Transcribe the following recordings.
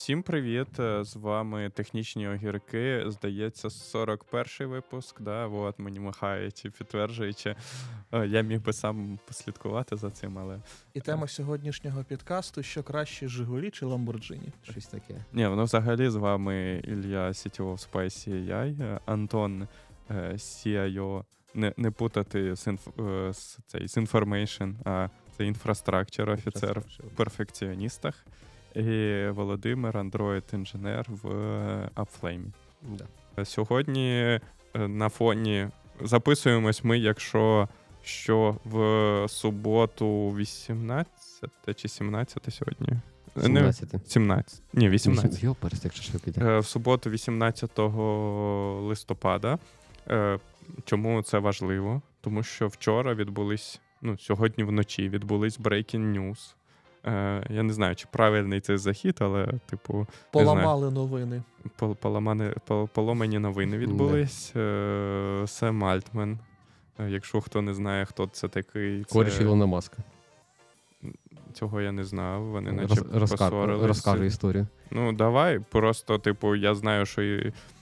Всім привіт! З вами Технічні огірки. Здається, 41-й випуск. Да? От мені махають і підтверджуючи. Я міг би сам послідкувати за цим, але... І тема сьогоднішнього підкасту: що краще, Жигулі чи Ламборджині? Щось таке. Ні, воно взагалі з вами Ілля, CTO в Spice AI, Антон, CIO, не путати з Information, а це Infrastructure офіцер в перфекціоністах. І Володимир, Android-інженер в Upflame. Да. Сьогодні на фоні записуємось ми, якщо що, в суботу 18 чи 17 сьогодні? 17. 17. Ні, 18. Йо, перестик, що піде. В суботу 18 листопада. Чому це важливо? Тому що вчора сьогодні вночі відбулись breaking news. Я не знаю, чи правильний цей захід, але, Поламали новини. Поломані новини відбулись. Сем Альтман, якщо хто не знає, хто це такий. Коріш Ілона Маска. Цього я не знав, вони наче посорились. Розкажи історію. Ну, давай, просто, я знаю, що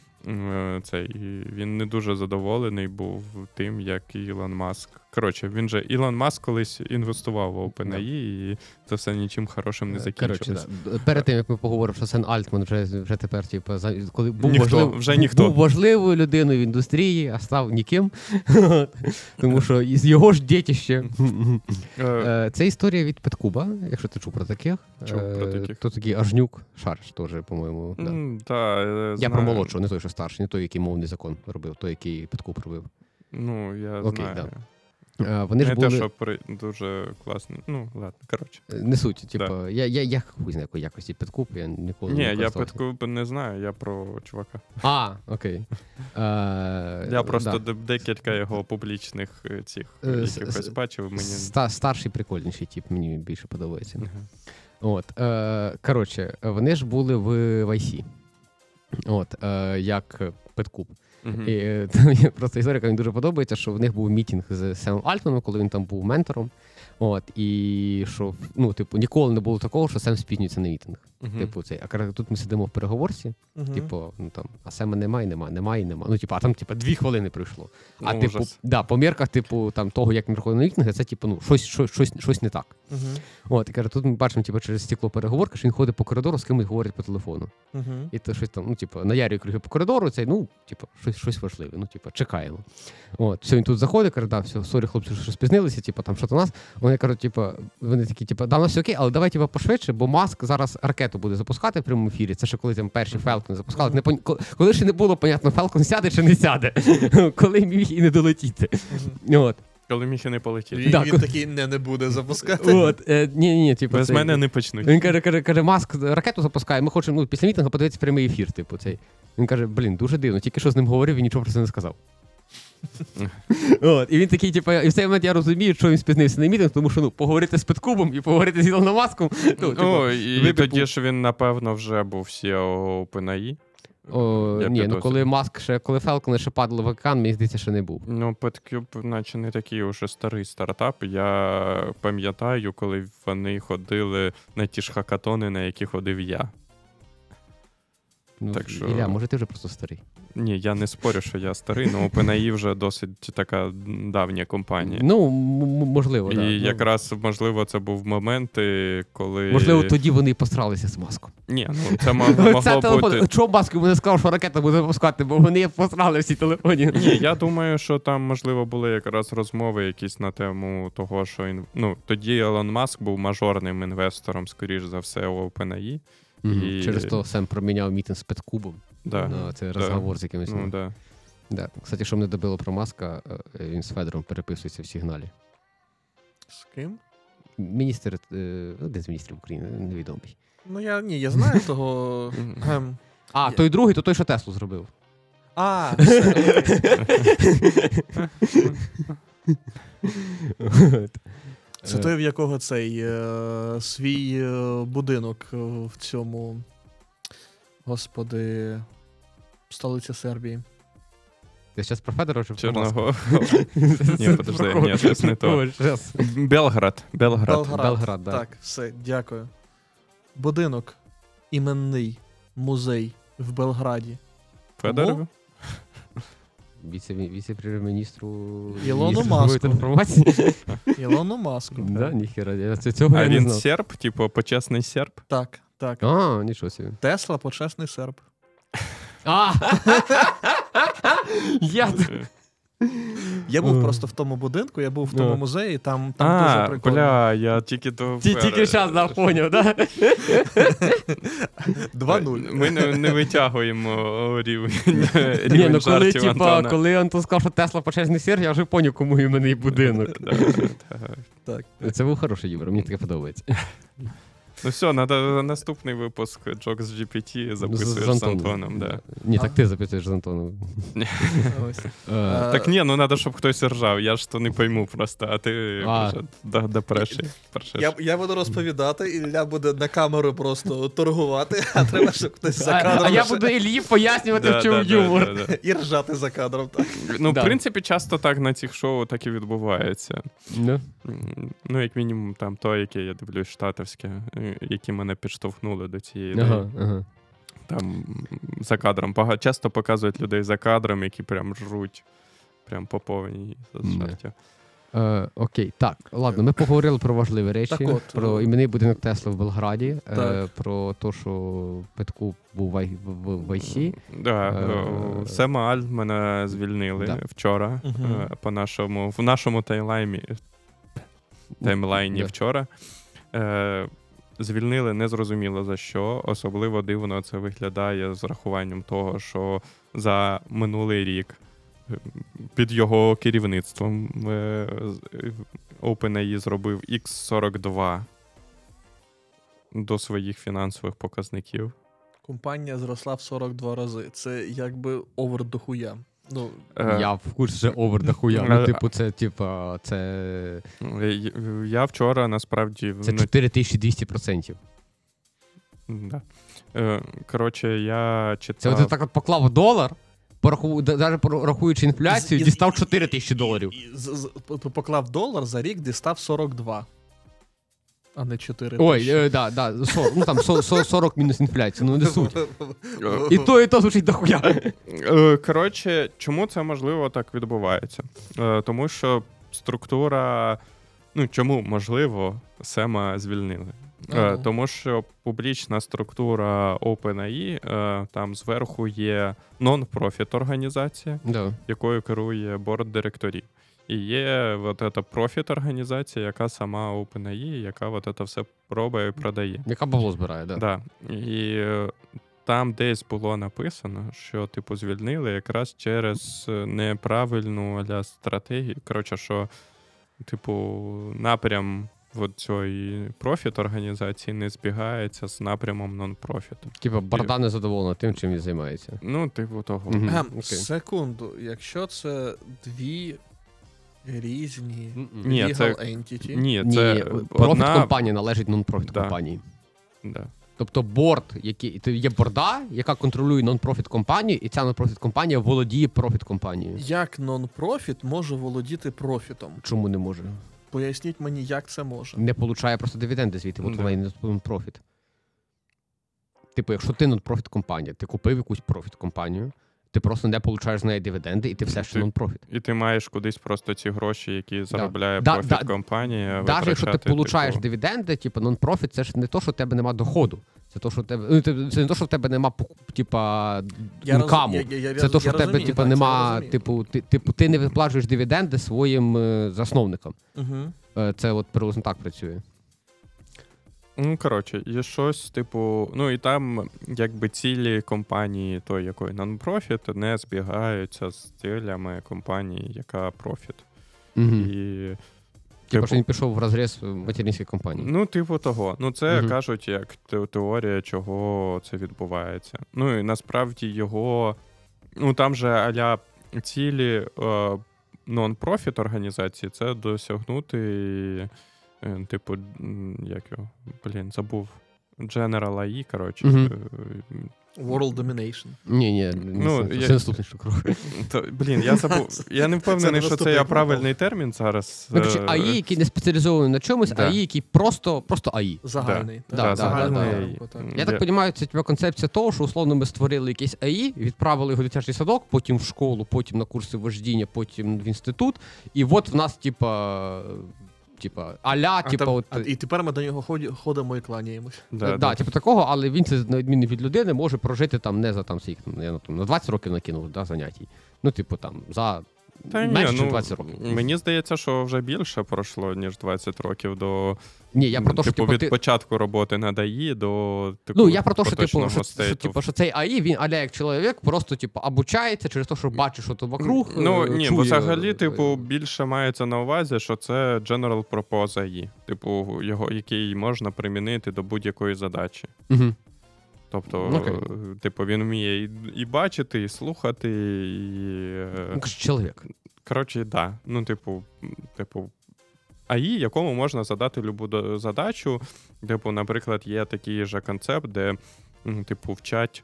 він не дуже задоволений був тим, як Ілон Маск. Коротше, Ілон Маск колись інвестував в OpenAI, і це все нічим хорошим не закінчилось. Перед тим, як ми поговоримо, що Сем Альтман вже тепер, коли був важливою людиною в індустрії, а став ніким. Тому що із його ж дітище. Це історія від Петкуба, якщо ти чув про таких. То такий Ажнюк, Шарш теж, по-моєму. Я про молодшого, не той, що старший, не той, який мовний закон робив, той, який Петкуб робив. Ну, я знаю. Да. Вони ж були... те, що дуже класно. Ну, ладно, коротше. Не суть, я хуй знаю, якої якості Петкуб, я ніколи не я Петкуб не знаю, я про чувака. Окей. Я просто декілька його публічних цих якихось бачив. Старший прикольніший тип, мені більше подобається. Коротше, вони ж були в IC. Як Петкуб. І просто історія, мені дуже подобається, що в них був мітинг з Семом Альтманом, коли він там був ментором. І що, ніколи не було такого, що Сем спізнюється на мітинг. А тут ми сидимо в переговорці, а Сема немає. А там 2 хвилини пройшло. По мірках, того, як він приходив на мітинг, це, щось не так. І каже, тут ми бачимо, через стекло переговорки, що він ходить по коридору, з кимось говорить по телефону. І то щось там, наярює круги по коридору, щось важливе, чекаємо. Все, він тут заходить, каже, все, сорі, хлопці, що спізнилися, що то нас. Вони кажуть, вони такі, да, у нас все окей, але давай, пошвидше, бо Маск зараз ракету буде запускати в прямому ефірі. Це ще коли там перші Falcon запускали. Коли ще не було, понятно, Falcon сяде чи не сяде. Коли міг і не долетіти. Коли міг і не полетіти. Він такий не буде запускати. Ні, без мене не почнуть. Він каже, Маск ракету запускає, ми хочемо після мітингу подивитися прямий ефір. Він каже, дуже дивно, тільки що з ним говорив і нічого про це не сказав. І він такий, і в цей момент я розумію, що він спізнився на мітинг, тому що поговорити з Петкубом і поговорити з Ілоном Маском. І тоді ж він, напевно, вже був CEO OpenAI. Коли Маск коли Falcon ще падало в океан, мені здається, що не був. Петкуб, наче не такий уже старий стартап. Я пам'ятаю, коли вони ходили на ті ж хакатони, на які ходив я. Ілля, може ти вже просто старий? Ні, я не спорю, що я старий, але OpenAI вже досить така давня компанія. Можливо, так. І якраз, можливо, це був момент, коли... Можливо, тоді вони і постралися з Маском. Ні, це могло бути... Чого Маск йому не сказав, що ракета буде запускати, бо вони пострали всі телефоні? Ні, я думаю, що там, можливо, були якраз розмови якісь на тему того, що... тоді Ілон Маск був мажорним інвестором, скоріш за все, у OpenAI. Через то Сем проміняв мітинг з Петкубом. Це розговор з якимось. Кстати, що мене добило про Маска, він з Федором переписується в Сигналі. З ким? Міністр, один з міністрів України, невідомий. Я знаю того. Той другий, то той, що Теслу зробив. Це той, в якого цей свій будинок в цьому, господи, столиця Сербії. Ти зараз про Федора чи про Чорного? Ні, подожди, щось не то. Белград. Так, все, дякую. Будинок іменний музей в Белграді? Федорову? Віце-прем'єр-міністру Ілону Маску. інформації. Ілону Маску. Да, ніхера, цього А я не він знав. серб, типу, почесний серб? Так. А, нічого собі. Тесла почесний серб. А! Я був просто в тому будинку, я був в тому музеї, там дуже А, прикольно. бля, я тільки до... Тільки зараз поняв, да? 2-0. Ми не витягуємо рівень Ні, ну коли, жартів Антона. коли Антон сказав, що Тесла почесний сир, я вже поняв, кому іменний будинок. Так. Це був хороший юмор, мені таке подобається. Ну все, треба наступний випуск Jokes GPT записуєш з Антоном. Да. Ні, так ти записуєш з Антоном. Ось. Так ні, ну треба, щоб хтось ржав, я ж то не пойму просто, а ти вже допреши. Я буду розповідати, Ілля буде на камеру просто торгувати, а треба, щоб хтось за кадром... А я буду Іллі пояснювати, в чому юмор. І ржати за кадром. Так. Ну, в принципі, часто так на цих шоу так і відбувається. Ну, як мінімум, там то, яке я дивлюсь, штатовське, які мене підштовхнули до цієї ідеї. Там за кадром. Часто показують людей за кадром, які прям жруть. Прям по повній жартів. Окей, так, ладно, ми поговорили про важливі речі, про іменний будинок Тесла в Белграді, про те, що Петку був в IC. Сема Альтмана звільнили вчора в нашому таймлайні вчора. Звільнили незрозуміло за що. Особливо дивно це виглядає з рахуванням того, що за минулий рік під його керівництвом OpenAI зробив X42 до своїх фінансових показників. Компанія зросла в 42 рази. Це якби овер до хуя. Ну, я в курсі, що овер до хуя. Ну, типу, це... Я вчора, насправді... Це 4200%. Да. Коротше, я читав... Це ти так от поклав $, навіть порахуючи інфляцію, дістав $4000. Поклав $, за рік дістав 42. А не 4 Ой, да, ну там 40 мінус інфляція, ну не суть. І то звучить дохуя. Коротше, чому це можливо так відбувається? Тому що структура, ну чому можливо Сема звільнили? Тому що публічна структура OpenAI, там зверху є нон-профіт організація, якою керує борд директорів. І є от ця профіт-організація, яка сама OpenAI, яка от це все робить і продає. Яка бабло збирає, так. Да. І там десь було написано, що типу звільнили якраз через неправильну стратегію. Коротше, що типу напрям цієї профіт-організації не збігається з напрямом нон-профіту. Типа борда не задоволена тим, чим він займається. Ну, типу того. Секунду, якщо це дві різні legal entity. Ні, це профіт-компанія належить нон-профіт компанії. Да. Тобто борд, є борда, яка контролює нон-профіт компанію, і ця нон-профіт компанія володіє профіт компанією. Як нон-профіт може володіти профітом? Чому не може? Поясніть мені, як це може. Не получає просто дивіденди звідти, бо вона не нон-профіт. Типу, якщо ти нон-профіт компанія, ти купив якусь профіт компанію, ти просто не получаєш з неї дивіденди, і ти все ще нон-профіт. І ти маєш кудись просто ці гроші, які заробляє профіт-компанія. Навіть якщо ти получаєш дивіденди, типу нон-профіт, це ж не то, що в тебе нема доходу. Це то, що в тебе, це не то, що в тебе нема інкаму. Це то, що в тебе типу, нема, ти не виплачуєш дивіденди своїм засновникам. Це от приблизно так працює. Ну, коротше, є щось, типу, ну і там, якби цілі компанії той, якої нон-профіт, не збігаються з цілями компанії, яка профіт. І Типу, що він пішов в розріз материнської компанії. Ну, типу того. Ну, це кажуть, як теорія, чого це відбувається. Ну, і насправді його, ну, там же а-ля цілі нон-профіт організації, це досягнути типу, як його, забув, General AI, коротше, World Domination. Ні, це наступний крок. Блін, я забув. Я не впевнений, що це правильний термін зараз. Короче, АІ, який не спеціалізований на чомусь, АІ, який просто АІ. Загальний. Загальний. Я так розумію, це концепція того, що условно ми створили якийсь АІ, відправили його в дитячий садок, потім в школу, потім на курси вождіння, потім в інститут, і от в нас, і тепер ми до нього ходимо і кланяємось. Такого, але він, це на відміну від людини, може прожити там не за на 20 років накинув заняття. За менше, ніж 20 років. Мені здається, що вже більше пройшло, ніж 20 років до я про те, що, від початку роботи над АІ до я про те, що цей АІ, він як чоловік, просто обучається через те, що бачиш, що то вокруг. Бо взагалі, більше мається на увазі, що це General Purpose АІ. Його, який можна примінити до будь-якої задачі. Угу. Тобто, він вміє і бачити, і слухати, і... Чоловік. Коротше, да. АІ, якому можна задати любу задачу. Наприклад, є такий же концепт, де, вчать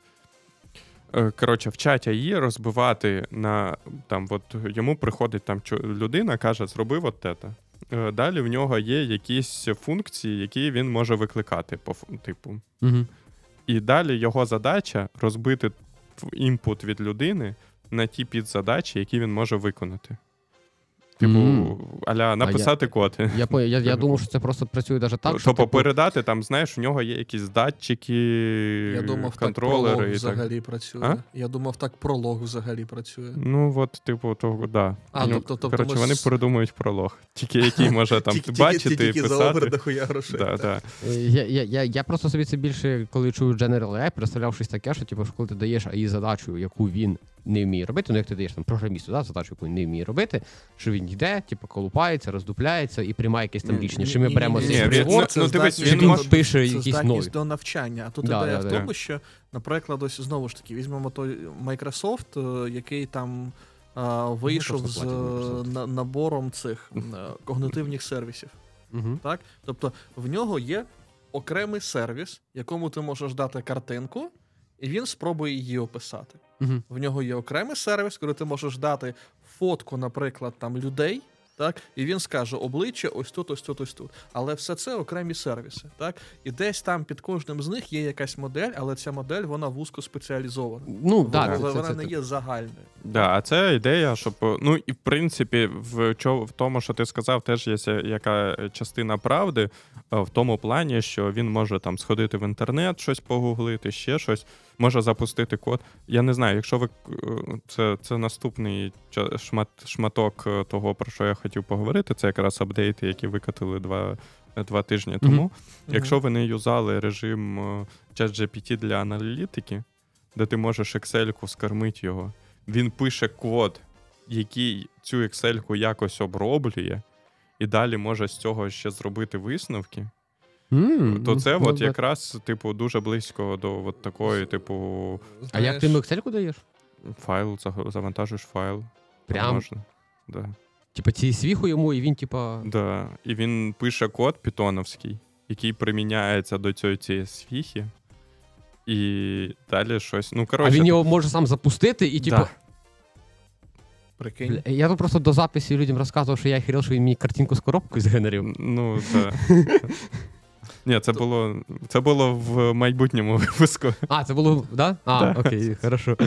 АІ розбивати на, йому приходить людина, каже, зроби от те. Далі в нього є якісь функції, які він може викликати, Угу. І далі його задача розбити імпут від людини на ті підзадачі, які він може виконати. Написати код. Я думав, що це просто працює навіть так, що... передати, в нього є якісь датчики, контролери. Я думав, так пролог взагалі працює. Да. Вони придумують пролог. Тільки який може бачити, тільки писати. за обер дохуя грошей. Я просто собі це більше, коли чую General AI, представляв щось таке, що коли ти даєш АІ задачу, яку він не вміє робити, як ти даєш програмісту задачу, яку він не вміє робити, що він йде, колупається, роздупляється і приймає якесь там рішення. Що ми беремо цей прибор, він пише якісь нові. Це здатність до навчання. А тут ідея в тому, що, наприклад, ось знову ж таки, візьмемо той Microsoft, який там вийшов з набором цих когнитивних сервісів. Так? Тобто в нього є окремий сервіс, якому ти можеш дати картинку, і він спробує її описати. В нього є окремий сервіс, коли ти можеш дати фотку, наприклад, людей, так? І він скаже обличчя ось тут, ось тут, ось тут. Але все це окремі сервіси. Так? І десь там під кожним з них є якась модель, але ця модель, вона вузько спеціалізована. Вона не є загальною. А це ідея, щоб... і в принципі, в тому, що ти сказав, теж є яка частина правди, в тому плані, що він може сходити в інтернет, щось погуглити, ще щось, може запустити код. Я не знаю, якщо ви... Це наступний шматок того, про що я хотів поговорити, це якраз апдейти, які викатили два тижні тому. Якщо ви не юзали режим ChatGPT для аналітики, де ти можеш Excel-ку скормити його, він пише код, який цю Excel-ку якось оброблює, і далі може з цього ще зробити висновки, то це якраз дуже близько до такої, А як ти йому Excel-ку даєш? Файл, завантажуєш файл. Прям? Можна. Да. Свіху йому, і він, Да. І він пише код питоновський, який приміняється до цієї свіхи, і далі щось, А він його може сам запустити, і Да. Прикинь. Я тут просто до записів людям розказував, що я хірел, що він мені картинку з коробкою згенерив. Так. Ні, це було в майбутньому випуску. Це було, да? Окей, хорошо.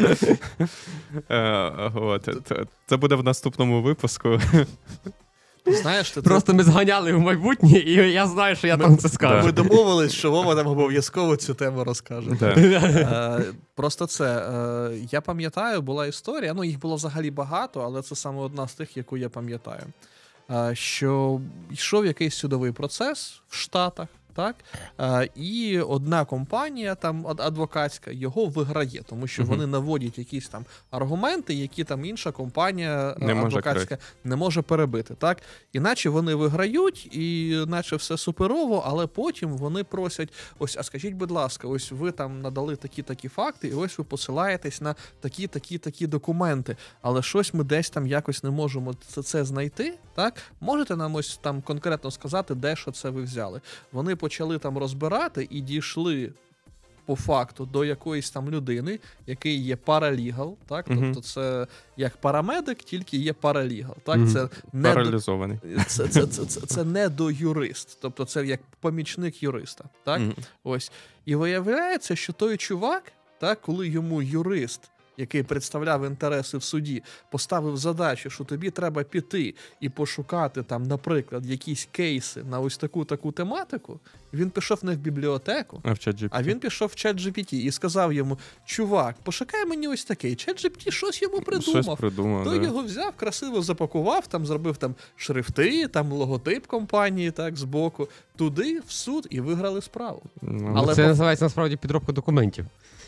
Це буде в наступному випуску. Знаєш, просто ми зганяли в майбутнє, і я знаю, що я там це скажу. Ми домовились, що Вова там обов'язково цю тему розкаже. Просто я пам'ятаю, була історія, їх було взагалі багато, але це саме одна з тих, яку я пам'ятаю. Що йшов якийсь судовий процес в Штатах, так? І одна компанія адвокатська його виграє, тому що вони наводять якісь аргументи, які інша компанія адвокатська не може перебити. Так? Іначе вони виграють, і наче все суперово, але потім вони просять, а скажіть, будь ласка, ось ви надали такі-такі факти, і ось ви посилаєтесь на такі-такі документи, але щось ми десь якось не можемо це знайти, так? Можете нам ось конкретно сказати, де що це ви взяли? Вони почали розбирати і дійшли по факту до якоїсь там людини, який є паралігал, так? Тобто це як парамедик, тільки є паралігал. Так? Це не паралізований. Це не до юрист, тобто це як помічник юриста. Так? Ось. І виявляється, що той чувак, так, коли йому юрист, який представляв інтереси в суді, поставив задачу, що тобі треба піти і пошукати там, наприклад, якісь кейси на ось таку тематику, він пішов не в бібліотеку, а він пішов в ChatGPT і сказав йому: чувак, пошукай мені ось такий. ChatGPT щось йому придумав. Той його взяв, красиво запакував, там зробив там шрифти, там логотип компанії, так, збоку, туди, в суд, і виграли справу. Але це називається насправді підробка документів.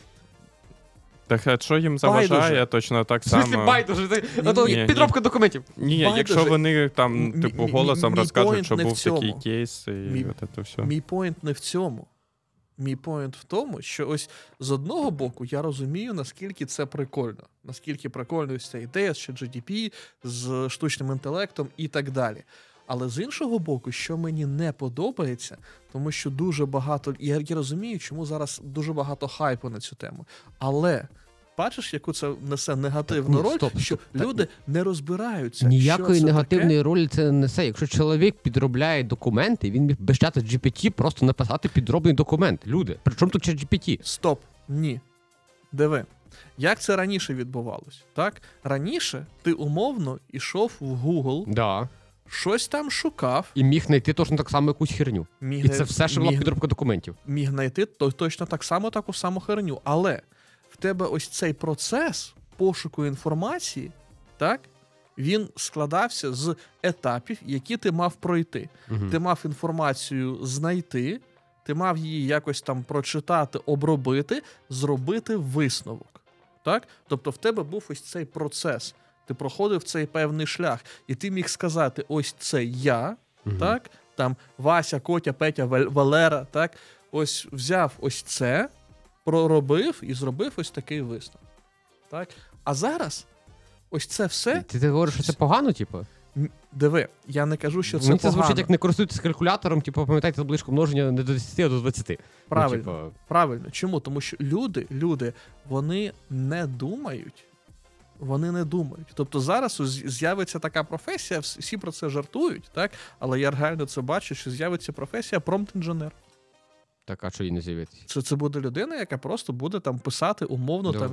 Так, а що їм заважає, точно так само... Байдуже, підробка документів. Ні, якщо вони там, типу, голосом розкажуть, що був такий кейс, і от це все. Мій поінт не в цьому. Мій поінт в тому, що ось з одного боку я розумію, наскільки це прикольно. Наскільки прикольно ось ця ідея з ChatGPT, з штучним інтелектом і так далі. Але з іншого боку, що мені не подобається, тому що дуже багато... Я розумію, чому зараз дуже багато хайпу на цю тему. Але... Бачиш, яку це несе негативну роль, що люди не розбираються. Ніякої негативної ролі це не несе. Якщо чоловік підробляє документи, він міг без чата GPT просто написати підробний документ. Люди, при чому тут GPT? Стоп, ні. Диви. Як це раніше відбувалось? Так? Раніше ти умовно йшов в Google, щось там шукав. І міг знайти точно так само якусь херню. І це все, що була підробка документів. Міг знайти точно так само таку саму херню. Але в тебе ось цей процес пошуку інформації, так, він складався з етапів, які ти мав пройти. Ти мав інформацію знайти, ти мав її якось там прочитати, обробити, зробити висновок. Так? Тобто в тебе був ось цей процес. Ти проходив цей певний шлях. І ти міг сказати: ось це я, так, там Вася, Котя, Петя, Валера, так, ось взяв ось це, проробив і зробив ось такий висновок. Так? А зараз ось це все... Ти говориш, що це погано, типу? Диви, я не кажу, що це погано. Це звучить, як не користуйтесь калькулятором, типу, пам'ятайте табличку множення не до 10, а до 20. Правильно, правильно. Чому? Тому що люди, вони не думають. Вони не думають. Тобто зараз з'явиться така професія, всі про це жартують, так? Але я реально це бачу, що з'явиться професія промпт-інженер. Так, а що їй не з'явиться? Це буде людина, яка просто буде там писати умовно там.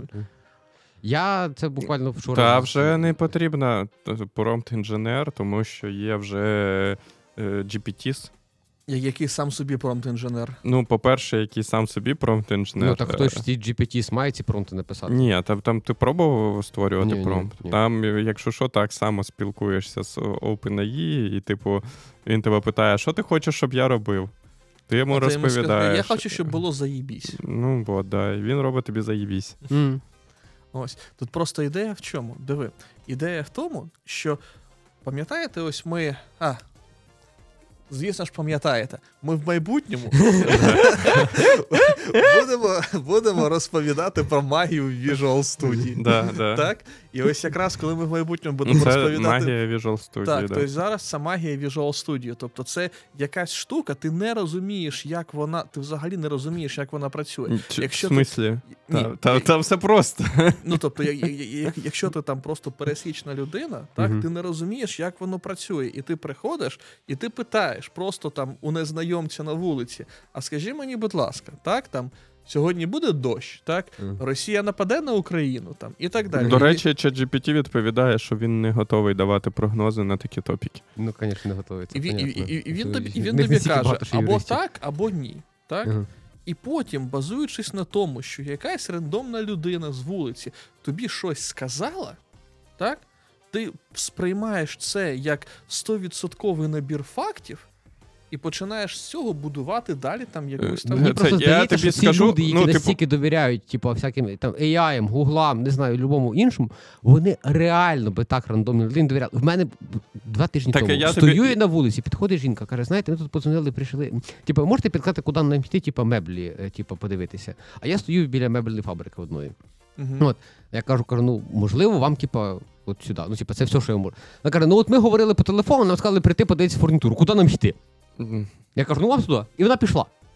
Я це буквально вчора... Та вже не потрібна промпт-інженер, тому що є вже GPTs. Який сам собі промпт-інженер? Ну, по-перше, який сам собі промпт-інженер. Ну, так хтось ці GPTs має ці промпти написати? Ні, там ти пробував створювати промпт? Ні. Там, якщо що, так само спілкуєшся з OpenAI, і, типу, він тебе питає: що ти хочеш, щоб я робив? Ти йому розповідаєш. Я хочу, щоб було заєбісь. Ну, бо, да, і він робить тобі заєбісь. Ось. Тут просто ідея в чому? Диви. Ідея в тому, що, пам'ятаєте, ось ми... Звісно ж, пам'ятаєте, ми в майбутньому будемо розповідати про магію в Visual Studio. Так? І ось якраз, коли ми в майбутньому будемо розповідати... Це магія Visual Studio. Так, тобто зараз це магія Visual Studio. Тобто це якась штука, ти не розумієш, як вона... Ти взагалі не розумієш, як вона працює. В смислі? Там все просто. Ну, тобто, якщо ти там просто пересічна людина, так, ти не розумієш, як воно працює. І ти приходиш, і ти питаєш просто там у незнайомця на вулиці: а скажи мені, будь ласка, так, там, сьогодні буде дощ, так? Росія нападе на Україну, там, і так далі. До речі, ChatGPT відповідає, що він не готовий давати прогнози на такі топіки. Ну, звісно, не готовий. І він тобі каже, або так, або ні. Так? І потім, базуючись на тому, що якась рандомна людина з вулиці тобі щось сказала, так? Ти сприймаєш це як 100% набір фактів, і починаєш з цього будувати далі там якусь там... Мені просто здається, що ці люди, які настільки довіряють, типу, всяким там AI, Гуглам, не знаю, любому іншому, вони реально би так рандомно людині довіряли. В мене 2 тижні тому стою я на вулиці, підходить жінка, каже: знаєте, ми тут подзвонили, прийшли. Типу, можете підказати, куди нам йти, типу, меблі, типу, подивитися. А я стою біля мебльної фабрики одної. От, я кажу, ну, можливо, вам, типу, от сюди. Ну, типу, це все, що я можу. Вона каже: ну, от ми говорили по телефону, нам сказали прийти, подивитися фурнітуру. Куди нам йти? Я кажу: ну, вам сюди. І вона пішла.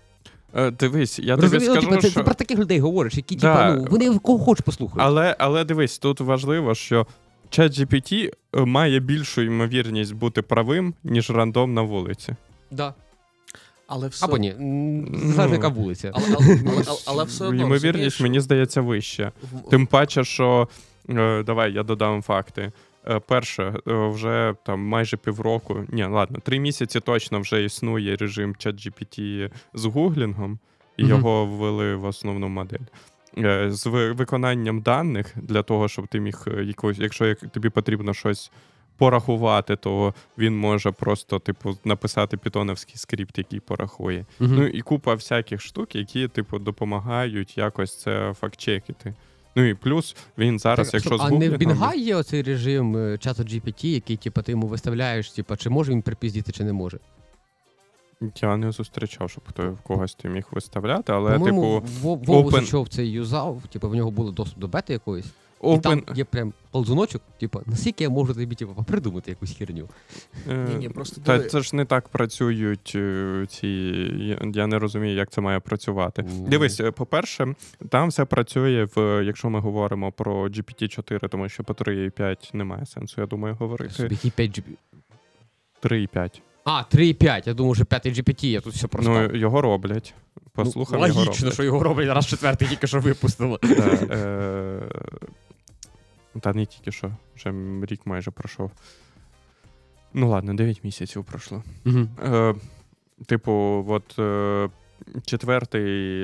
Дивись, я тобі скажу, що... Ти про таких людей говориш, які, вони кого хочеш послухають. Але дивись, тут важливо, що ChatGPT має більшу ймовірність бути правим, ніж рандом на вулиці. Да. Але все... Або ні, залежно яка вулиця. Але все одно, ймовірність, мені здається, вища. Тим паче, що... Давай, я додам факти. Перше, вже там майже півроку, 3 місяці точно вже існує режим ChatGPT з гуглінгом, і його ввели в основну модель. З виконанням даних для того, щоб ти міг якщо тобі потрібно щось порахувати, то він може просто, написати питоновський скрипт, який порахує. Ну і купа всяких штук, які, допомагають якось це фактчекити. Ну і плюс він зараз, якщо з гуглінгом... А не в Бінга є оцей режим чату GPT, який, ти йому виставляєш, чи може він припіздіти, чи не може? Я не зустрічав, щоб хто когось ти міг виставляти, але, Вову Зачов це юзав, в нього було доступ до бети якоїсь. І там є прям ползуночок, наскільки я можу тобі, придумати якусь херню. Просто це ж не так працюють ці... Я не розумію, як це має працювати. Дивись, по-перше, там все працює, якщо ми говоримо про GPT-4, тому що по 3.5 немає сенсу, я думаю, говорити. Який 5 GPT? 3.5. 3.5, я думаю, що 5 GPT, я тут все просто. Ну, його роблять. Послухав, його роблять. Логічно, що його роблять, раз 4-й тільки що випустило. Та не тільки що, вже рік майже пройшов. Ну ладно, 9 місяців пройшло. Четвертий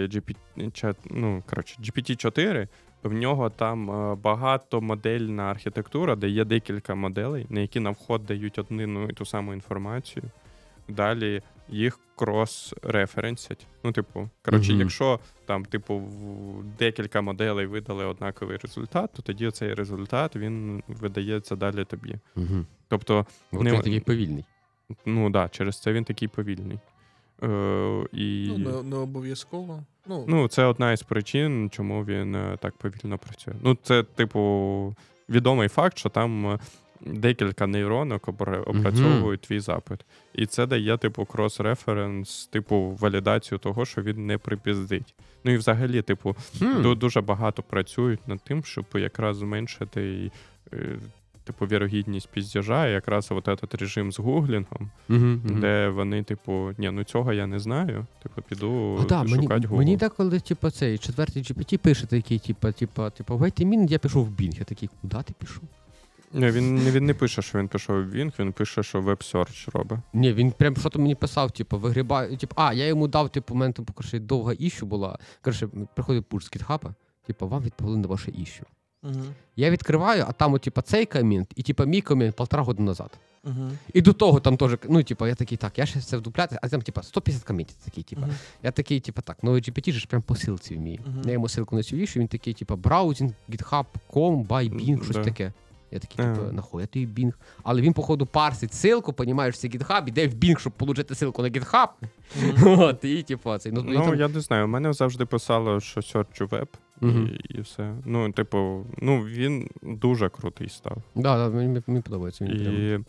GPT-4, в нього там багатомодельна архітектура, де є декілька моделей, на які на вход дають одну і ту саму інформацію. Далі їх крос-референсять. Якщо там, декілька моделей видали однаковий результат, то тоді цей результат, він видається далі тобі. Тобто... Він такий повільний. Ну, так, через це він такий повільний. Не обов'язково. Це одна із причин, чому він так повільно працює. Це, відомий факт, що там декілька нейронок опрацьовують твій запит. І це дає, крос-референс, валідацію того, що він не припіздить. Ну і взагалі, дуже багато працюють над тим, щоб якраз зменшити вірогідність піздяжа, і якраз этот режим з гуглінгом, де вони, цього я не знаю, піду шукати Google. Мені деколи, цей четвертий GPT пише такий, wait a minute, я пішов в Bing. Я такий, куди ти пішов? Ні, він не пише, що він пішов в Bing, він пише, що веб-серч робить. Ні, він прям що-то мені писав, вигрібає, я йому дав, момент, довга іщу була, приходить пуш з GitHub, вам відповіли на ваше іщу. Я відкриваю, а там, цей комент і, мій комент 1,5 роки назад. І до того там теж, я такий, я ще це вдупляти, а там, 150 коментів такий, Я такий, новий GPT ж прям по силці вміє. Я йому силку на цю іщу, він такий, browsing, github.com, by Bing, щось таке. Я такий, нахуй, я тобі Bing. Але він, походу, парсить ссылку, понімаєш, це GitHub, іде в Bing, щоб отримати ссылку на GitHub. Цей. Я не знаю, у мене завжди писало, що search web, і все. Він дуже крутий став. Так, мені подобається. І,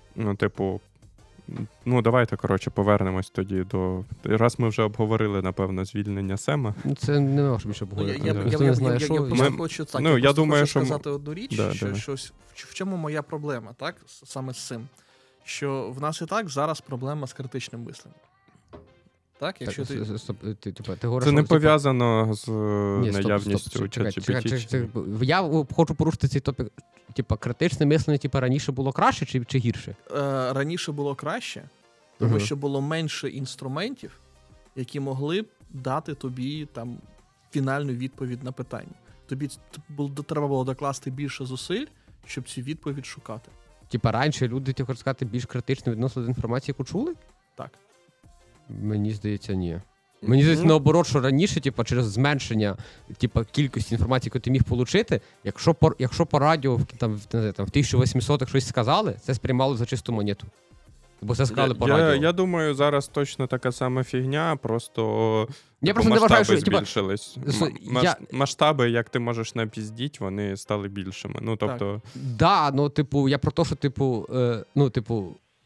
давайте, повернемось тоді до... Раз ми вже обговорили, напевно, звільнення Сема. Це не можна більше обговорити. Я хочу сказати одну річ, що в чому моя проблема, так, саме з цим. Що в нас і так зараз проблема з критичним мисленням. Так, якщо ти говориш, це не пов'язано з наявністю ChatGPT. Я хочу порушити цей топік. Критичне мислення, раніше було краще чи гірше? Раніше було краще, тому що було менше інструментів, які могли б дати тобі там фінальну відповідь на питання. Тобі треба було докласти більше зусиль, щоб цю відповідь шукати. Раніше люди, ти хочеш сказати, більш критично відносили до інформації, яку чули? Так. Мені здається, ні. Мені здається, наоборот, що раніше, через зменшення кількості інформації, яку ти міг отримати, якщо по радіо в 1800-х щось сказали, це сприймало за чисту монету. Бо це сказали по радіо. Я думаю, зараз точно така сама фігня, просто масштаби збільшились. Масштаби, як ти можеш напіздіть, вони стали більшими. Я про те, що,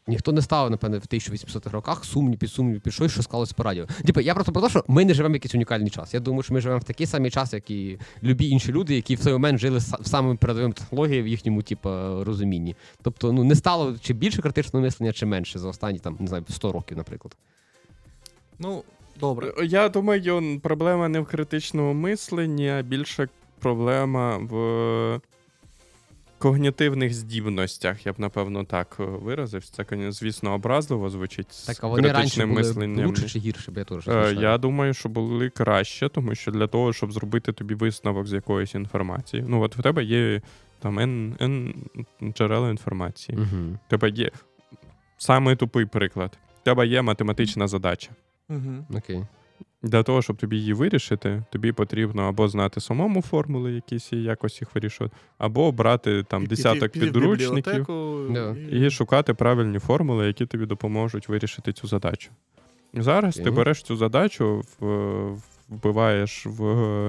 ніхто не ставив, напевне, в 1800-х роках під сумнів під щось, що склалось по радіо. Я просто про те, що ми не живемо в якийсь унікальний час. Я думаю, що ми живемо в такий самий час, як і любі інші люди, які в той момент жили самими передовими технологіями в їхньому, розумінні. Тобто, не стало чи більше критичного мислення, чи менше за останні, 100 років, наприклад. Добре. Я думаю, проблема не в критичному мисленні, а більше проблема в когнітивних здібностях, я б, напевно, так виразив. Це, звісно, образливо звучить з критичним мисленням. Так, а вони раніше були лучше чи гірше, бо я теж Я думаю, що були краще, тому що для того, щоб зробити тобі висновок з якоїсь інформації. От в тебе є там N джерела інформації. Угу. В тебе є самий тупий приклад. В тебе є математична задача. Окей. Для того, щоб тобі її вирішити, тобі потрібно або знати самому формули якісь і якось їх вирішувати, або брати там десяток підручників і шукати правильні формули, які тобі допоможуть вирішити цю задачу. Зараз ти береш цю задачу, вбиваєш в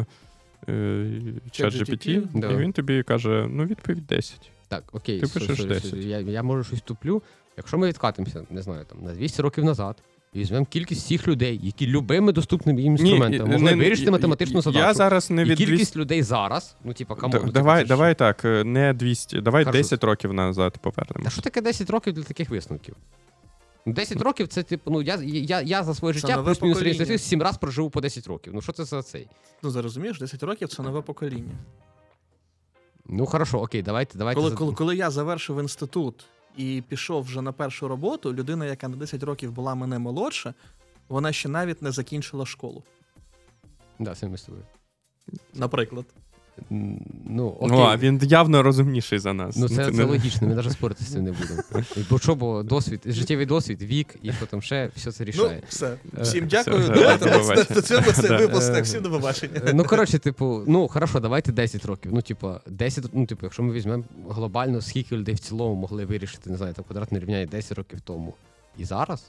ChatGPT, і він тобі каже, відповідь 10. Так, окей. Ти пишеш 10. Я може щось туплю. Якщо ми відкатимося, не знаю, на 200 років назад, і візьмемо кількість всіх людей, які любими доступними їм інструментами могли вирішити математичну задачу. Я зараз не від кількість людей зараз, камон. Давай так, не 200, давай 10 років назад повернемо. А що таке 10 років для таких висновків? 10 років це, я за своє життя плюс-мінус 7 разів проживу по 10 років. Що це за цей? Зарозумієш, 10 років це нове покоління. Хорошо, окей, давайте. Коли я завершив інститут і пішов вже на першу роботу, людина, яка на 10 років була мене молодша, вона ще навіть не закінчила школу. Саме з тобою. Наприклад. Окей. А він явно розумніший за нас. Це логічно, ми навіть спорити з цим не будемо. Бо досвід, життєвий досвід, вік і що там ще, все це рішає. Все. Всім дякую. Давайте на цьому цей випуск. Всім до побачення. Хорошо, давайте 10 років. 10, якщо ми візьмемо глобально, скільки людей в цілому могли вирішити, не знаю, квадратне рівняння 10 років тому. І зараз?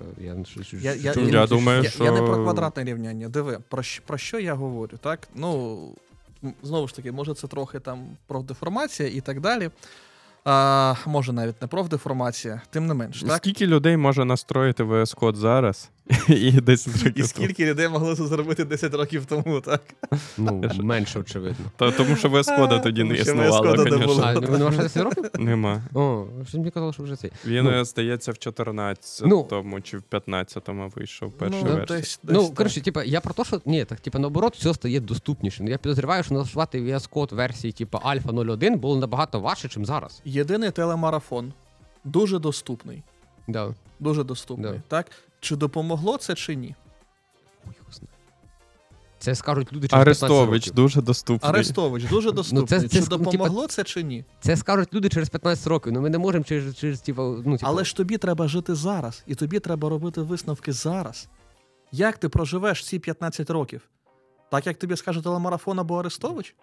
Я думаю, що... Я не про квадратне рівняння. Диви, про що я говорю, так? Знову ж таки, може це трохи там профдеформація і так далі. Може навіть не профдеформація, тим не менш. Так? Скільки людей може настроїти VS Code зараз і 10 років тому? І скільки людей могли це зробити 10 років тому, так? Менше, очевидно. Тому що VS Code тоді не існувало, звісно. Нема ще 10 років? Нема. Що мені казало, що вже цей. Він, здається, в 14-му чи в 15-му вийшов перший версій. Коротше, я про те, що, наоборот, все стає доступніше. Я підозріваю, що налаштувати VS Code версії, Alpha 0.1 було набагато важче, ніж зараз. Єдиний телемарафон. Дуже доступний. Да. Дуже доступний. Так? Чи допомогло це, чи ні? Це скажуть люди через 15 років. Арестович дуже доступний. Арестович дуже доступний. Чи допомогло це, чи ні? Це скажуть люди через 15 років. Ми не можемо через Але ж тобі треба жити зараз. І тобі треба робити висновки зараз. Як ти проживеш ці 15 років? Так, як тобі скаже телемарафон або Арестович?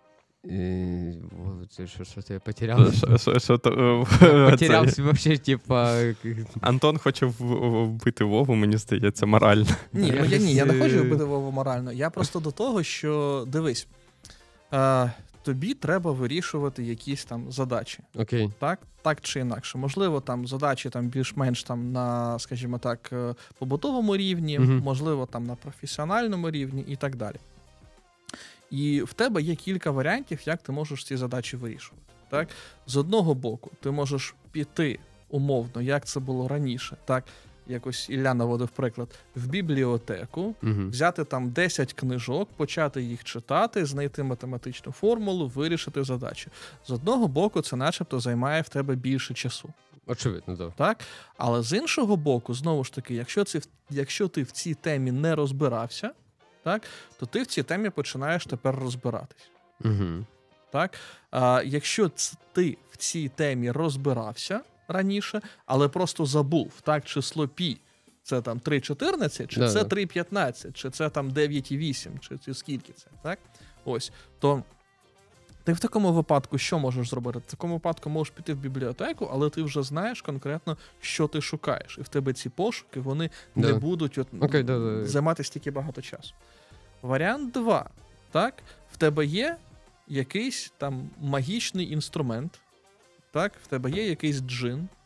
Що ти потерявся? Потерявся взагалі, Антон хоче вбити Вову, мені здається, морально. Ні, я не хочу вбити Вову морально. Я просто до того, що, дивись, тобі треба вирішувати якісь там задачі. Окей. Так чи інакше. Можливо, там задачі там більш-менш там на, скажімо так, побутовому рівні, можливо, там на професіональному рівні і так далі. І в тебе є кілька варіантів, як ти можеш ці задачі вирішувати. Так? З одного боку, ти можеш піти умовно, як це було раніше, так? Якось Ілля наводив приклад, в бібліотеку, взяти там 10 книжок, почати їх читати, знайти математичну формулу, вирішити задачі. З одного боку, це начебто займає в тебе більше часу. Очевидно, так. Але з іншого боку, знову ж таки, якщо ти в цій темі не розбирався, так, то ти в цій темі починаєш тепер розбиратись. Так? Якщо ти в цій темі розбирався раніше, але просто забув, так, число π, це там 3,14, чи це 3,15, чи це там 9,8, чи скільки це, так? Ось, то ти в такому випадку що можеш зробити? В такому випадку можеш піти в бібліотеку, але ти вже знаєш конкретно, що ти шукаєш. І в тебе ці пошуки, вони не будуть займати стільки багато часу. Варіант 2. Так? В тебе є якийсь там магічний інструмент, так? В тебе є якийсь джин,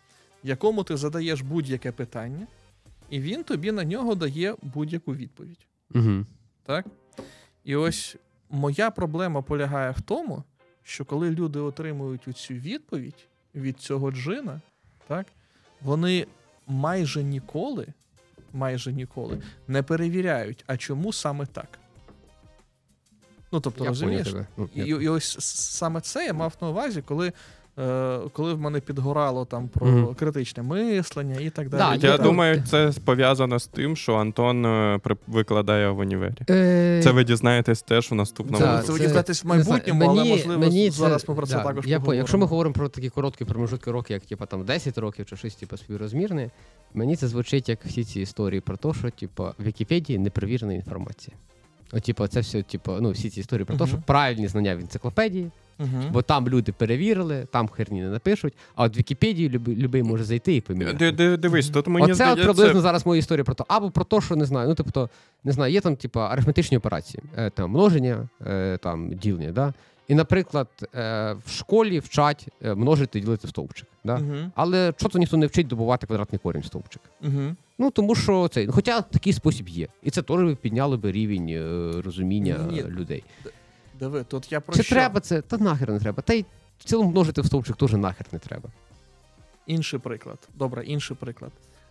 якому ти задаєш будь-яке питання, і він тобі на нього дає будь-яку відповідь. Угу. Так? І ось моя проблема полягає в тому, що коли люди отримують цю відповідь від цього джина, так, вони майже ніколи не перевіряють, а чому саме так. Ну, тобто, розумієш? І ось саме це я мав на увазі, коли в мене підгорало там про критичне мислення і так далі. Я думаю, це пов'язано з тим, що Антон викладає в універі. Це ви дізнаєтесь теж у наступному. Це ви дізнаєтесь в майбутньому, але, можливо, зараз ми про це також поговоримо. Якщо ми говоримо про такі короткі промежутки років, як типу, там 10 років чи щось типу, співрозмірне, мені це звучить як всі ці історії про те, що типу, в Вікіпедії неперевірена інформація. От, типу, це все, типу, ну, всі ці історії про те, що правильні знання в енциклопедії, бо там люди перевірили, там херні не напишуть, а от в Вікіпедію любий може зайти і поміряти. Дивись, тут мені оце здається... от приблизно зараз моя історія про те, або про те, що не знаю, ну, тобто, не знаю, є там, типу, арифметичні операції, там, множення, там, ділення, да? І, наприклад, в школі вчать множити і ділити в стовпчик, да? Але чого-то ніхто не вчить добувати квадратний корінь в стовпчик. Ну, тому що це, хоча такий спосіб є. І це теж підняло би рівень розуміння людей. Диви, тут я про Чи що? треба це? Та нахер не треба. Та й в цілому множити в стовпчик теж нахер не треба. Інший приклад. Добре, інший приклад.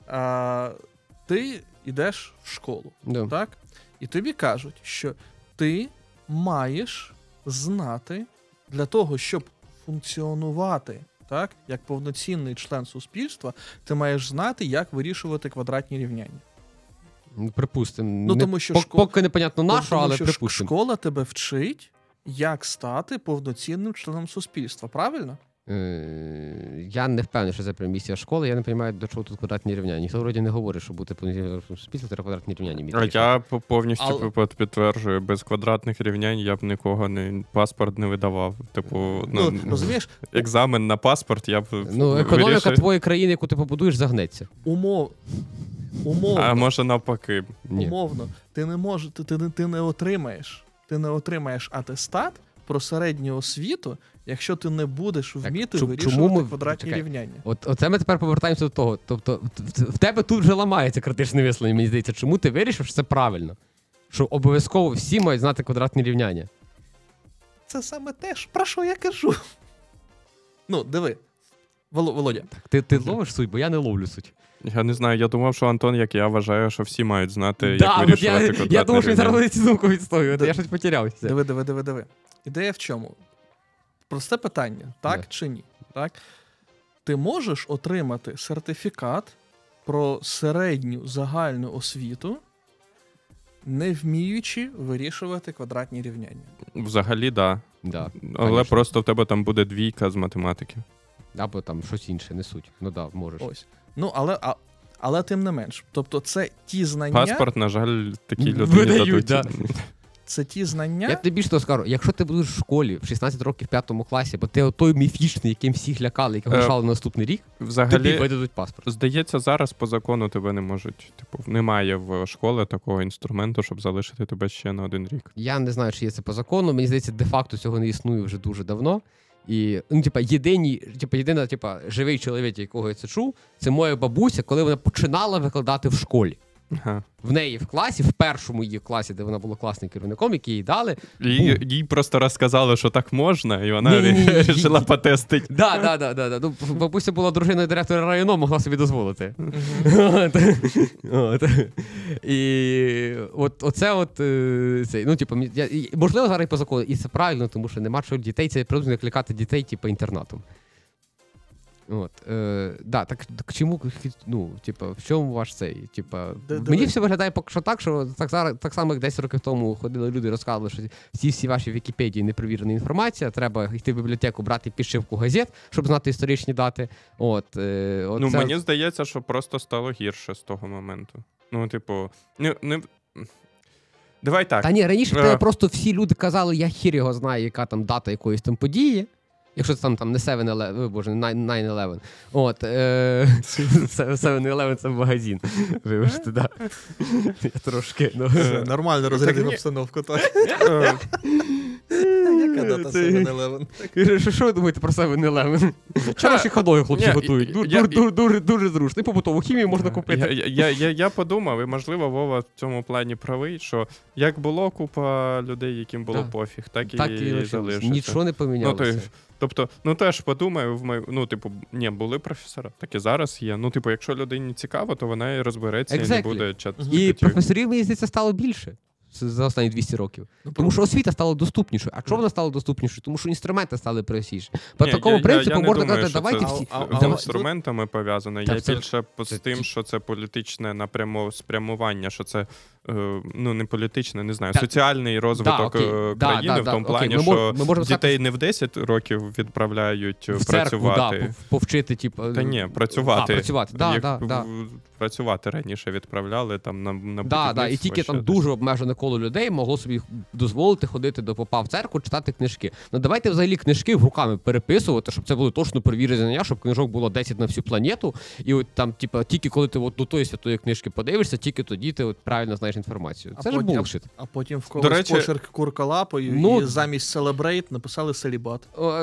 Ти йдеш в школу, так? І тобі кажуть, що ти маєш знати для того, щоб функціонувати, так, як повноцінний член суспільства, ти маєш знати, як вирішувати квадратні рівняння. Припустимо. Ну, тому що поки непонятно на що, але припустимо. Школа тебе вчить, як стати повноцінним членом суспільства, правильно? Я не впевнений, що це прям місія школи, я не розумію, до чого тут квадратні рівняння. Ніхто вроді не говорить, що бути повноцінним суспільством, треба квадратні рівняння. Я повністю підтверджую, без квадратних рівнянь я б нікого паспорт не видавав. Типу, розумієш? Екзамен на паспорт я б економіка твоєї країни, яку ти побудуєш, загнеться. Умовно. А може навпаки. Умовно. Ти не отримаєш атестат про середню освіту, якщо ти не будеш вміти вирішувати квадратні рівняння. Оце ми тепер повертаємося до того. Тобто в тебе тут вже ламається критичне мислення, мені здається. Чому ти вирішив, що це правильно? Що обов'язково всі мають знати квадратні рівняння? Це саме те, про що я кажу. Ну, диви. Володя. Так, ти ловиш суть, бо я не ловлю суть. Я не знаю, я думав, що Антон, як я, вважаю, що всі мають знати, як вирішувати квадратні рівняння. Я думав, що він зараз буде цю думку відстоювати, я щось потерявся. Диви. Ідея в чому? Просте питання, так чи ні? Так? Ти можеш отримати сертифікат про середню загальну освіту, не вміючи вирішувати квадратні рівняння? Взагалі, да. Але конечно. просто в тебе там буде 2 з математики. Або там щось інше, не суть. Ну да, можеш. Ось. Ну, але тим не менш. Тобто це ті знання... Паспорт, на жаль, такі людині дадуть. Да. Це ті знання... Я тобі більше того скажу, якщо ти будеш в школі в 16 років в 5 класі, бо ти той міфічний, яким всіх лякали, якого лишали на наступний рік, тобі видадуть паспорт. Здається, зараз по закону тебе не можуть, немає в школі такого інструменту, щоб залишити тебе ще на 1 рік. Я не знаю, чи є це по закону, мені здається, де-факто цього не існує вже дуже давно. І, єдина живий чоловік, якого я це чув, це моя бабуся, коли вона починала викладати в школі. Ага. В неї в класі, в першому її класі, де вона була класним керівником, який їй дали. Їй просто розказали, що так можна, і вона вирішила потестити. Да. Ну, бабуся була дружиною директора району, могла собі дозволити. І оце можливо, зараз і по закону, і це правильно, тому що нема чого дітей, це приблизно як лякати дітей, інтернатом. Так чому, в чому ваш цей, мені все виглядає поки що так, що так само, як 10 років тому ходили люди і розказували, що всі ваші в Вікіпедії непровірена інформація, треба йти в бібліотеку, брати підшивку газет, щоб знати історичні дати. Мені здається, що просто стало гірше з того моменту. Давай так. Та ні, раніше в тебе просто всі люди казали, я хір його знаю, яка там дата якоїсь там події. Якщо це там не 9-11. 7-11 це магазин. Вибачте, да. Я трошки, нормально розрядив обстановку, так. Яка та 7-Eleven. Що ви думаєте про 7-Eleven? Вчорашні ходою хлопці готують. Дуже зручно. І побутову хімію можна купити. Я подумав, і можливо Вова в цьому плані правий, що як було купа людей, яким було пофіг, так і залишиться. Нічого не помінялося. Тобто, теж подумаю, були професори, так і зараз є. Якщо людині цікаво, то вона і розбереться, і не буде чат-GPT. І професорів, мені здається, стало більше за останні 200 років. Тому що освіта стала доступнішою. А чого вона стала доступнішою? Тому що інструменти стали простіші. По такому принципу можна казати, давайте всі... З інструментами пов'язано. Я більше з тим, що це політичне спрямування, що це не політичне, не знаю, соціальний розвиток країни в тому плані, що дітей не в 10 років відправляють працювати. Повчити, типу... Та ні, працювати. Працювати, працювати раніше відправляли там на будівництво. І тільки там дуже обмежене коло людей могло собі дозволити ходити до попа в церкву, читати книжки. Давайте взагалі книжки руками переписувати, щоб це були точно перевірені знання, щоб книжок було 10 на всю планету. І от там, тільки коли ти до тої святої книжки подивишся, тільки тоді ти правильно знаєш інформацію. Це ж булшит. А потім в когось почерк курка лапою і замість celebrate написали селібат.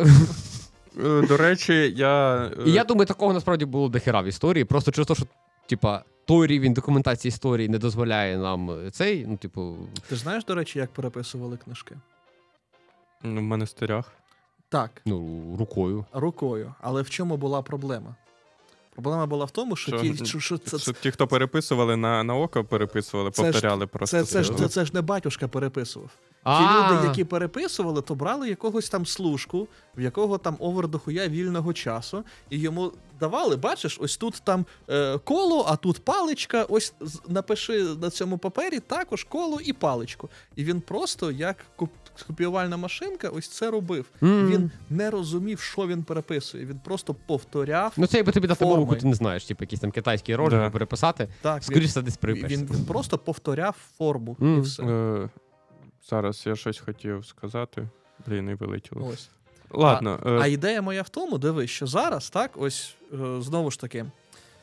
До речі, я думаю, такого насправді було дохера в історії. Просто через те, що той рівень документації історії не дозволяє нам цей, Ти ж знаєш, до речі, як переписували книжки? В монастирях. Так. Рукою. Але в чому була проблема? Проблема була в тому, що ті, хто переписували на око, переписували, повторяли просто. Це ж не батюшка переписував. Ті люди, які переписували, то брали якогось там служку, в якого там овер дохуя вільного часу, і йому давали, бачиш, ось тут там коло, а тут паличка, ось напиши на цьому папері також коло і паличку. І він просто, як копіювальна машинка, ось це робив. Він не розумів, що він переписує. Він просто повторяв. Це якби тобі дати мову, ти не знаєш, якийсь там китайський ролик переписати. Так, скоріше десь припишеться. Він просто повторяв форму і все. Зараз я щось хотів сказати. І вилетіло. Ось. Ладно. А ідея моя в тому, дивись, що зараз, так, ось, знову ж таки,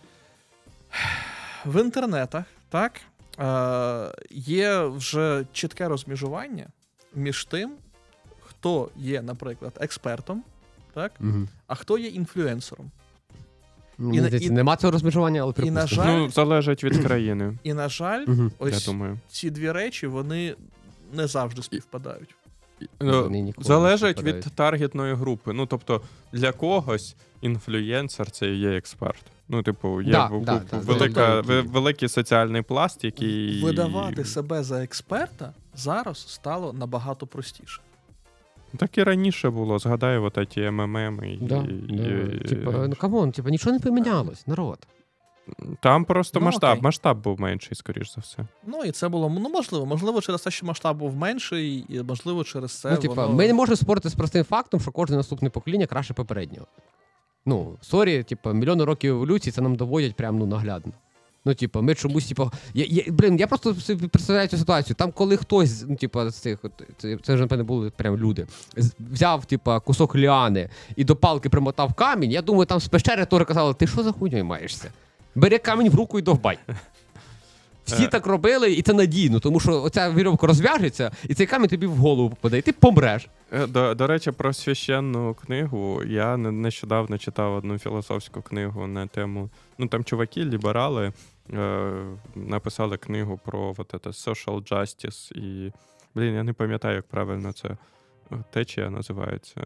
в інтернетах, так, є вже чітке розмежування між тим, хто є, наприклад, експертом, так, а хто є інфлюенсером. Нема цього розмежування, але припустимо. Залежить від країни. І, на жаль, ось ці дві речі, вони не завжди співпададають. Залежить від таргетної групи. Тобто, для когось інфлюєнсер – це і є експерт. Є великий соціальний пласт, який... Видавати себе за експерта зараз стало набагато простіше. Так і раніше було. Згадаю, ті МММ. Камон, нічого не помінялось, народ. Там просто масштаб був менший, скоріш за все. І це було, можливо, через те, що масштаб був менший, і можливо через це ми не можемо спорити з простим фактом, що кожне наступне покоління краще попереднього. Мільйони років еволюції, це нам доводять прямо наглядно. Ми чомусь, я просто представляю цю ситуацію. Там, коли хтось, це вже, напевно, були прям люди, взяв, кусок ліани і до палки примотав камінь, я думаю, там з пещери тори казали, ти що за хуйньою маєшся? Бери камінь в руку і довбай. Всі так робили, і це надійно, тому що оця вірьовка розв'яжеться, і цей камінь тобі в голову попаде, і ти помреш. До речі, про священну книгу. Я нещодавно читав одну філософську книгу на тему... Там чуваки, ліберали, написали книгу про social justice. І, я не пам'ятаю, як правильно це течія називається.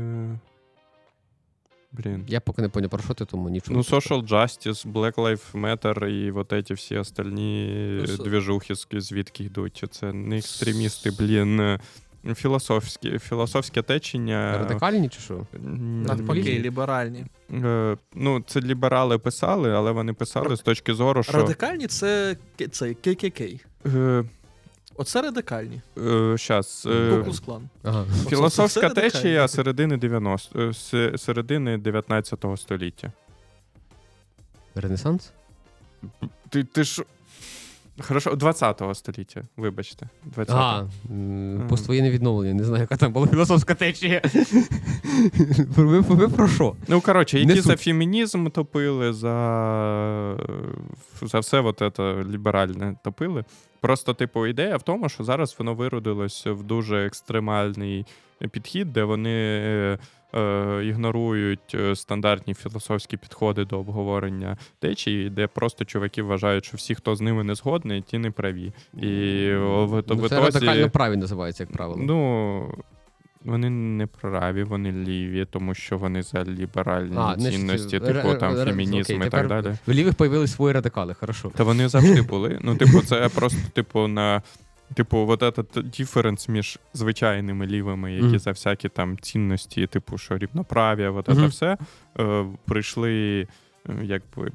Я поки не поняв, про що ти, тому нічого. Social Justice, Black Lives Matter і ці всі остальні двіжухи, звідки йдуть. Це не екстремісти, філософське течення. Радикальні чи що? Навпаки, ліберальні. Це ліберали писали, але вони писали з точки зору, що... Радикальні — це ККК. Оце радикальні. Ку-клус-клан. Філософська течія середини 19 століття. Ренесанс? Ти ж... Хорошо, 20-го століття, вибачте. Поствоєнне відновлення. Не знаю, яка там була філософська течія. Ви про що? Які за фемінізм топили, за все ліберальне топили. Просто, типу, ідея в тому, що зараз воно виродилось в дуже екстремальний підхід, де вони ігнорують стандартні філософські підходи до обговорення течії, де просто чуваки вважають, що всі, хто з ними не згодний, ті не праві. І це радикально праві називається, як правило. Ну, вони не праві, вони ліві, тому що вони за ліберальні цінності, типу там фемінізм і так далі. В лівих появились свої радикали, хорошо. Та вони завжди були. Ну, типу, це просто, типу, вот этот диференс між звичайними лівими, які за всякі там цінності, типу, що рівноправ'я, вот це все, прийшли, якби,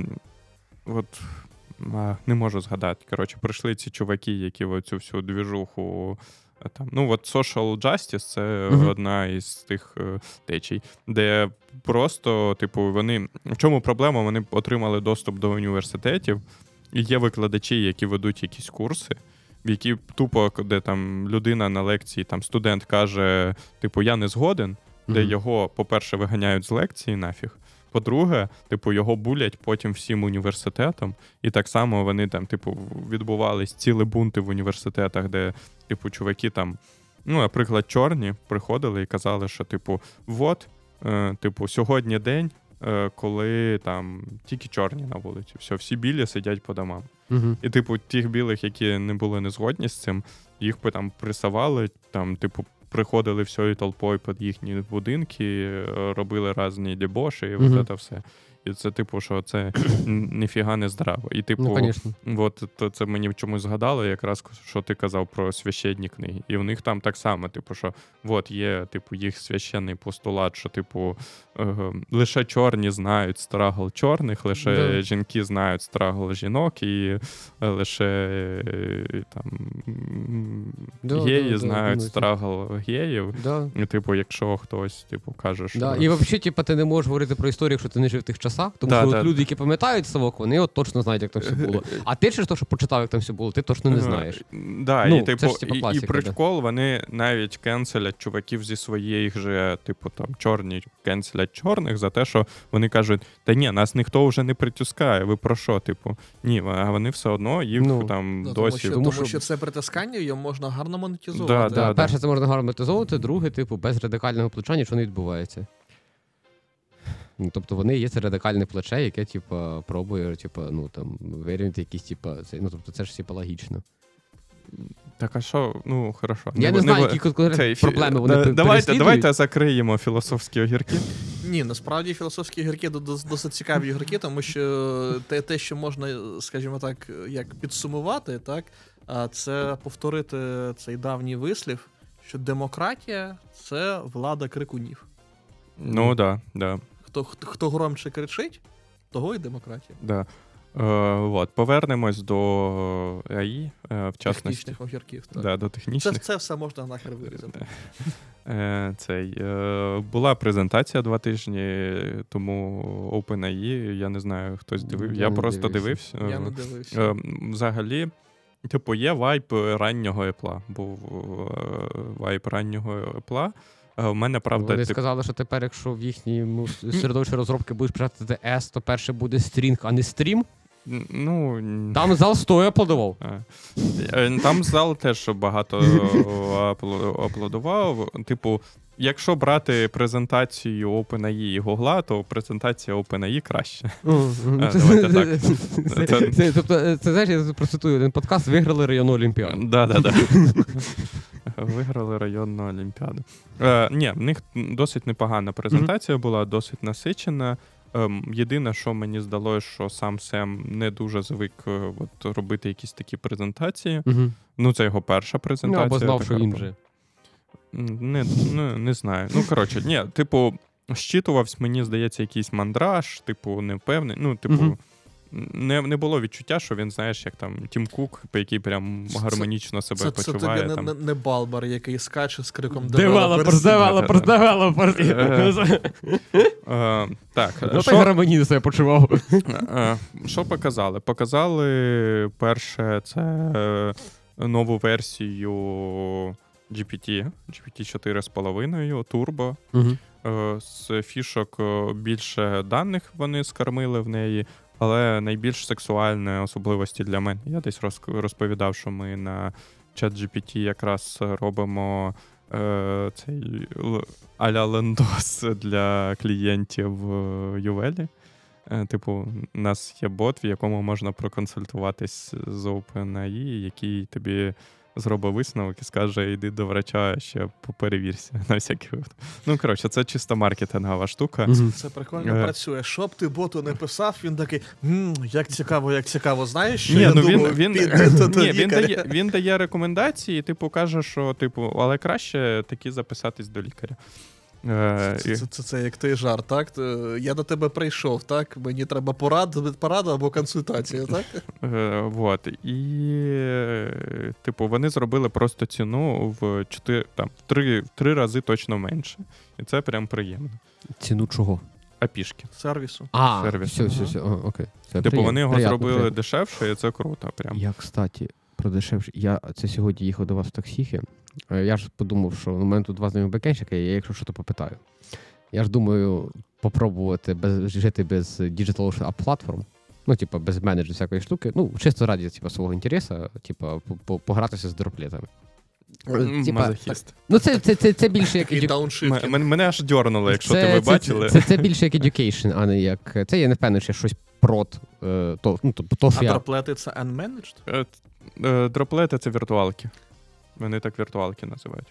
не можу згадати. Коротше, прийшли ці чуваки, які оцю всю двіжуху там, social justice — це одна із тих течій, де просто, типу, вони... В чому проблема? Вони отримали доступ до університетів, і є викладачі, які ведуть якісь курси, в які тупо, де там людина на лекції, там студент каже, типу, я не згоден, де його, по-перше, виганяють з лекції нафіг, по-друге, типу, його булять потім всім університетом, і так само вони там, типу, відбувались цілі бунти в університетах, де, типу, чуваки там, наприклад, чорні приходили і казали, що, типу, сьогодні день, коли там тільки чорні на вулиці, все, всі білі сидять по домам. І, типу, тих білих, які не були не згодні з цим, їх би там пресували, там, типу, приходили всією толпою під їхні будинки, робили різні дебоші, і от це все. І це, типу, що це ніфіга не здраво. І, типу, це мені в чомусь згадало, якраз, що ти казав про священні книги. І в них там так само, типу, що є, типу, їх священний постулат, що, типу, лише чорні знають страгл чорних, лише жінки знають страгл жінок, і лише там геї знають страгл геїв. І, типу, якщо хтось, типу, каже, що... І взагалі, типу, ти не можеш говорити про історію, якщо ти не жив в тих часах, тому що люди, які пам'ятають Совок, вони от точно знають, як там все було. А ти через те, що почитав, як там все було, ти точно не знаєш. І прикол, вони навіть кенселять чуваків зі своїх же, типу, там, чорні кенселять чорних за те, що вони кажуть, та ні, нас ніхто вже не притискає, ви про що, типу? Ні, а вони все одно їх там досі... Тому що це притискання, його можна гарно монетизувати. Перше, це можна гарно монетизовувати, друге, типу, без радикального плеча нічого не відбувається. Тобто вони є це радикальне плече, яке, типу, пробує, типу, вирівняти якісь, типу, тобто це ж, типу, логічно. Так, а що? Хорошо. Я не знаю, які проблеми вони переслідують. Давайте закриємо філософські огірки. Ні, насправді філософські огірки досить цікаві огірки, тому що те, що можна, скажімо так, як підсумувати, так, це повторити цей давній вислів, що демократія – це влада крикунів. Да. Хто громче кричить, того і демократія. Да. Повернемось до АІ, в частності. Технічних огірків. Так. Да, до технічних. Це все можна нахер вирізати. Була презентація 2 тижні тому OpenAI, я не знаю, хтось дивився. Я просто дивився. Я не дивився. Взагалі, типу, є вайб раннього Apple. Був вайб раннього Apple. У мене, правда, вони сказали, що тепер, якщо в їхньому середовищі розробки будеш писати S, то перше буде стрінг, а не стрім. Там зал стоя аплодував. Там зал теж багато аплодував. Типу, якщо брати презентацію OpenAI і Google, то презентація OpenAI краще. Давайте так. Тобто, це, знаєш, я процитую один подкаст, виграли районну олімпіаду. Да. Виграли районну олімпіаду. Ні, в них досить непогана презентація була, досить насичена. Єдине, що мені здалося, що сам Сем не дуже звик робити якісь такі презентації. Це його перша презентація. Або знав, що він вже. Не знаю. Ні, типу, щитувався, мені здається, якийсь мандраж, типу, невпевнений. Не було відчуття, що він, знаєш, як там Тім Кук, який прям гармонічно себе почуває. Це тобі не Балбар, який скаче з криком девелоперс. Так. Так гармонійно себе почував. Що показали? Показали перше, це нову версію GPT 4.5 Turbo. З фішок більше даних вони скормили в неї, Але найбільш сексуальні особливості для мене. Я десь розповідав, що ми на ChatGPT якраз робимо цей а-ля лендос для клієнтів в Ювелі. Типу, у нас є бот, в якому можна проконсультуватись з OpenAI, який тобі зробить висновок і скаже, йди до врача, ще поперевірся на всякий випадок. Ну, коротше, це чисто маркетингова штука. Це прикольно працює. Що б ти боту не писав, він такий, як цікаво, знаєш, що я думаю, він дає рекомендації, типу, каже, що, але краще таки записатись до лікаря. Це як той жарт, так? Я до тебе прийшов, так? Мені треба пораду або консультацію, так? Вот. І, типу, вони зробили просто ціну в 3 рази точно менше. І це прям приємно. Ціну чого? Апішки. Сервісу. Все, окей. Типу, вони його зробили дешевше, і це круто. Прям. Я, кстати, про дешевше. Я це сьогодні їхав до вас в таксіхі. Я ж подумав, що у мене тут 2 знайомі бекенщика, і я якщо що, то попитаю. Я ж думаю, попробувати жити без DigitalOcean платформ, ну, типа, без менеджу всякої штуки, ну, чисто раді, типа, свого інтересу, типа, погратися з дроплетами. Мазохіст. Ну, це більше як Мене аж дьорнуло, якщо ви бачили. Це більше як education, а не як... Це я не впевнений, що щось прот. А дроплети це unmanaged? Дроплети це віртуалки. Вони так віртуалки називають.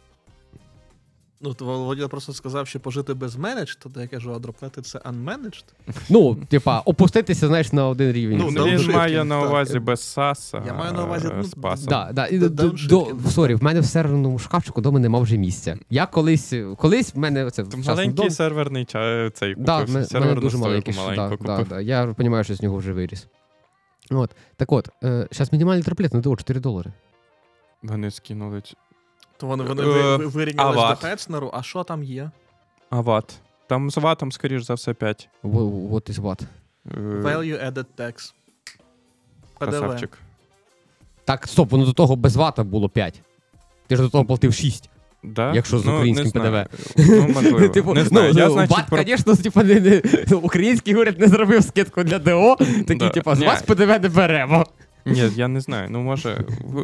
Ну, то Володя просто сказав, що пожити без managed, то я кажу, а дроплети це unmanaged? Ну, типа, опуститися, знаєш, на один рівень. Ну, він має на увазі без SaaS, я маю на увазі з пасом. Сорі, в мене в серверному шкафчику дома нема вже місця. Я колись в мене це маленький серверний цей купив. Да, в мене дуже маленький. Я розумію, що з нього вже виріс. От. Так от, зараз мінімальний дроплет на $4. Вони скинули... То вони вирівнялись до Хецнеру, а що там є? Ват. Там з ватом, скоріш за все, 5. What is what? Value Added Tax. Красавчик. Так, стоп, воно до того без вата було 5. Ти ж до того платив 6. Да? Якщо з українським ПДВ. Ну, можливо. Типу, не знаю. Ват, звісно, український уряд не зробив скидку для ДО, такі, типу, з вас ПДВ не беремо. Ні, я не знаю. Ну, може...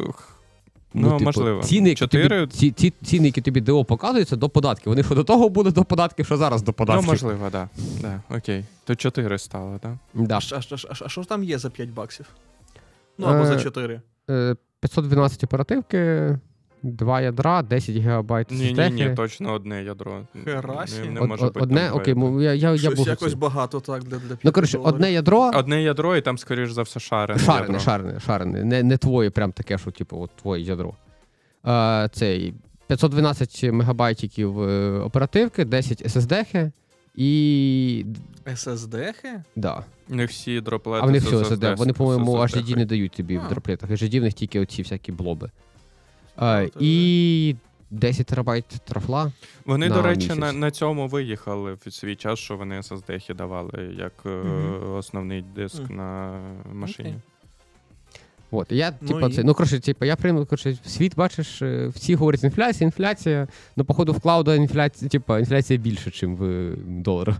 Ну, можливо. Ціни, які тобі ДО показуються, до податків. Вони що до того були до податків, що зараз до податків. Ну, можливо, так. Да. Окей. То 4 стало, так? Да. А що там є за $5? Ну, або за 4? 512 оперативки, 2 ядра, 10 гігабайт системи. Ні, точно одне ядро. Херасі. Не може бути одне, окей, я щось буду якось багато так для $5. Ну, коротше, одне ядро і там, скоріш за все, шарене. Не твоє прям таке, що, типу, от твоє ядро. Цей 512 мегабайтиків оперативки, 10 SSD-хи і... SSD-хи? Да. Не всі дроплети. А вони всі SSD. Вони, по-моєму, HDD не дають тобі в дроплетах. HDD в них тільки оці всякі блоби. І 10 терабайт трафла. Вони, до речі, на цьому виїхали в свій час, що вони SSD-хи давали як основний диск на машині. От, я, я прийму, світ, бачиш, всі говорять інфляція, але, походу, в клауда інфляція більше, ніж в доларах.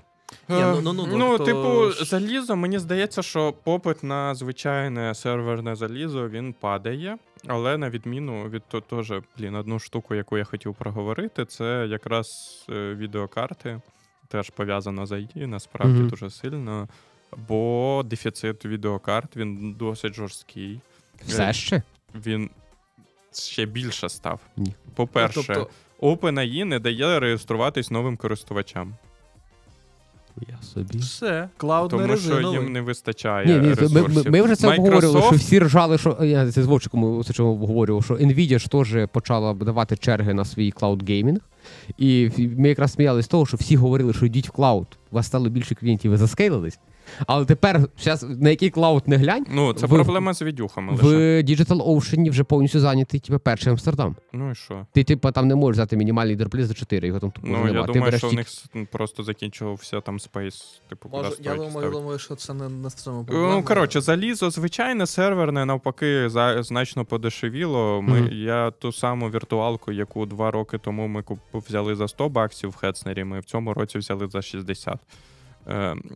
Залізо, мені здається, що попит на звичайне серверне залізо, він падає, але на відміну від теж, одну штуку, яку я хотів проговорити, це якраз відеокарти, теж пов'язано з IT, насправді дуже сильно, бо дефіцит відеокарт, він досить жорсткий. Все ще? Він ще більше став. Ні. По-перше, OpenAI не дає реєструватись новим користувачам. Я собі. Все, клауд не резиновий. Тому що їм не вистачає ресурсів. Ми вже це обговорювали, що всі ржали, що... Я це з Вовчиком обговорював, що Nvidia ж теж почала давати черги на свій клауд-геймінг. І ми якраз сміялися з того, що всі говорили, що йдіть в клауд. У вас стало більше клієнтів, ви заскейлились. Але тепер, на який клауд не глянь... Ну, це проблема з відюхами лише. В Digital Ocean вже повністю зайнятий перший Амстердам. Ну і що? Ти, там не можеш взяти мінімальний дроплет за 4, його там тупо немає. Ну, я думаю, що в них просто закінчувався там спейс. Я думаю, що це не в цьому проблема. Ну, коротше, залізо звичайне, серверне, навпаки, значно подешевіло. Я ту саму віртуалку, яку 2 роки тому ми взяли за $100 в Хецнері, ми в цьому році взяли за 60.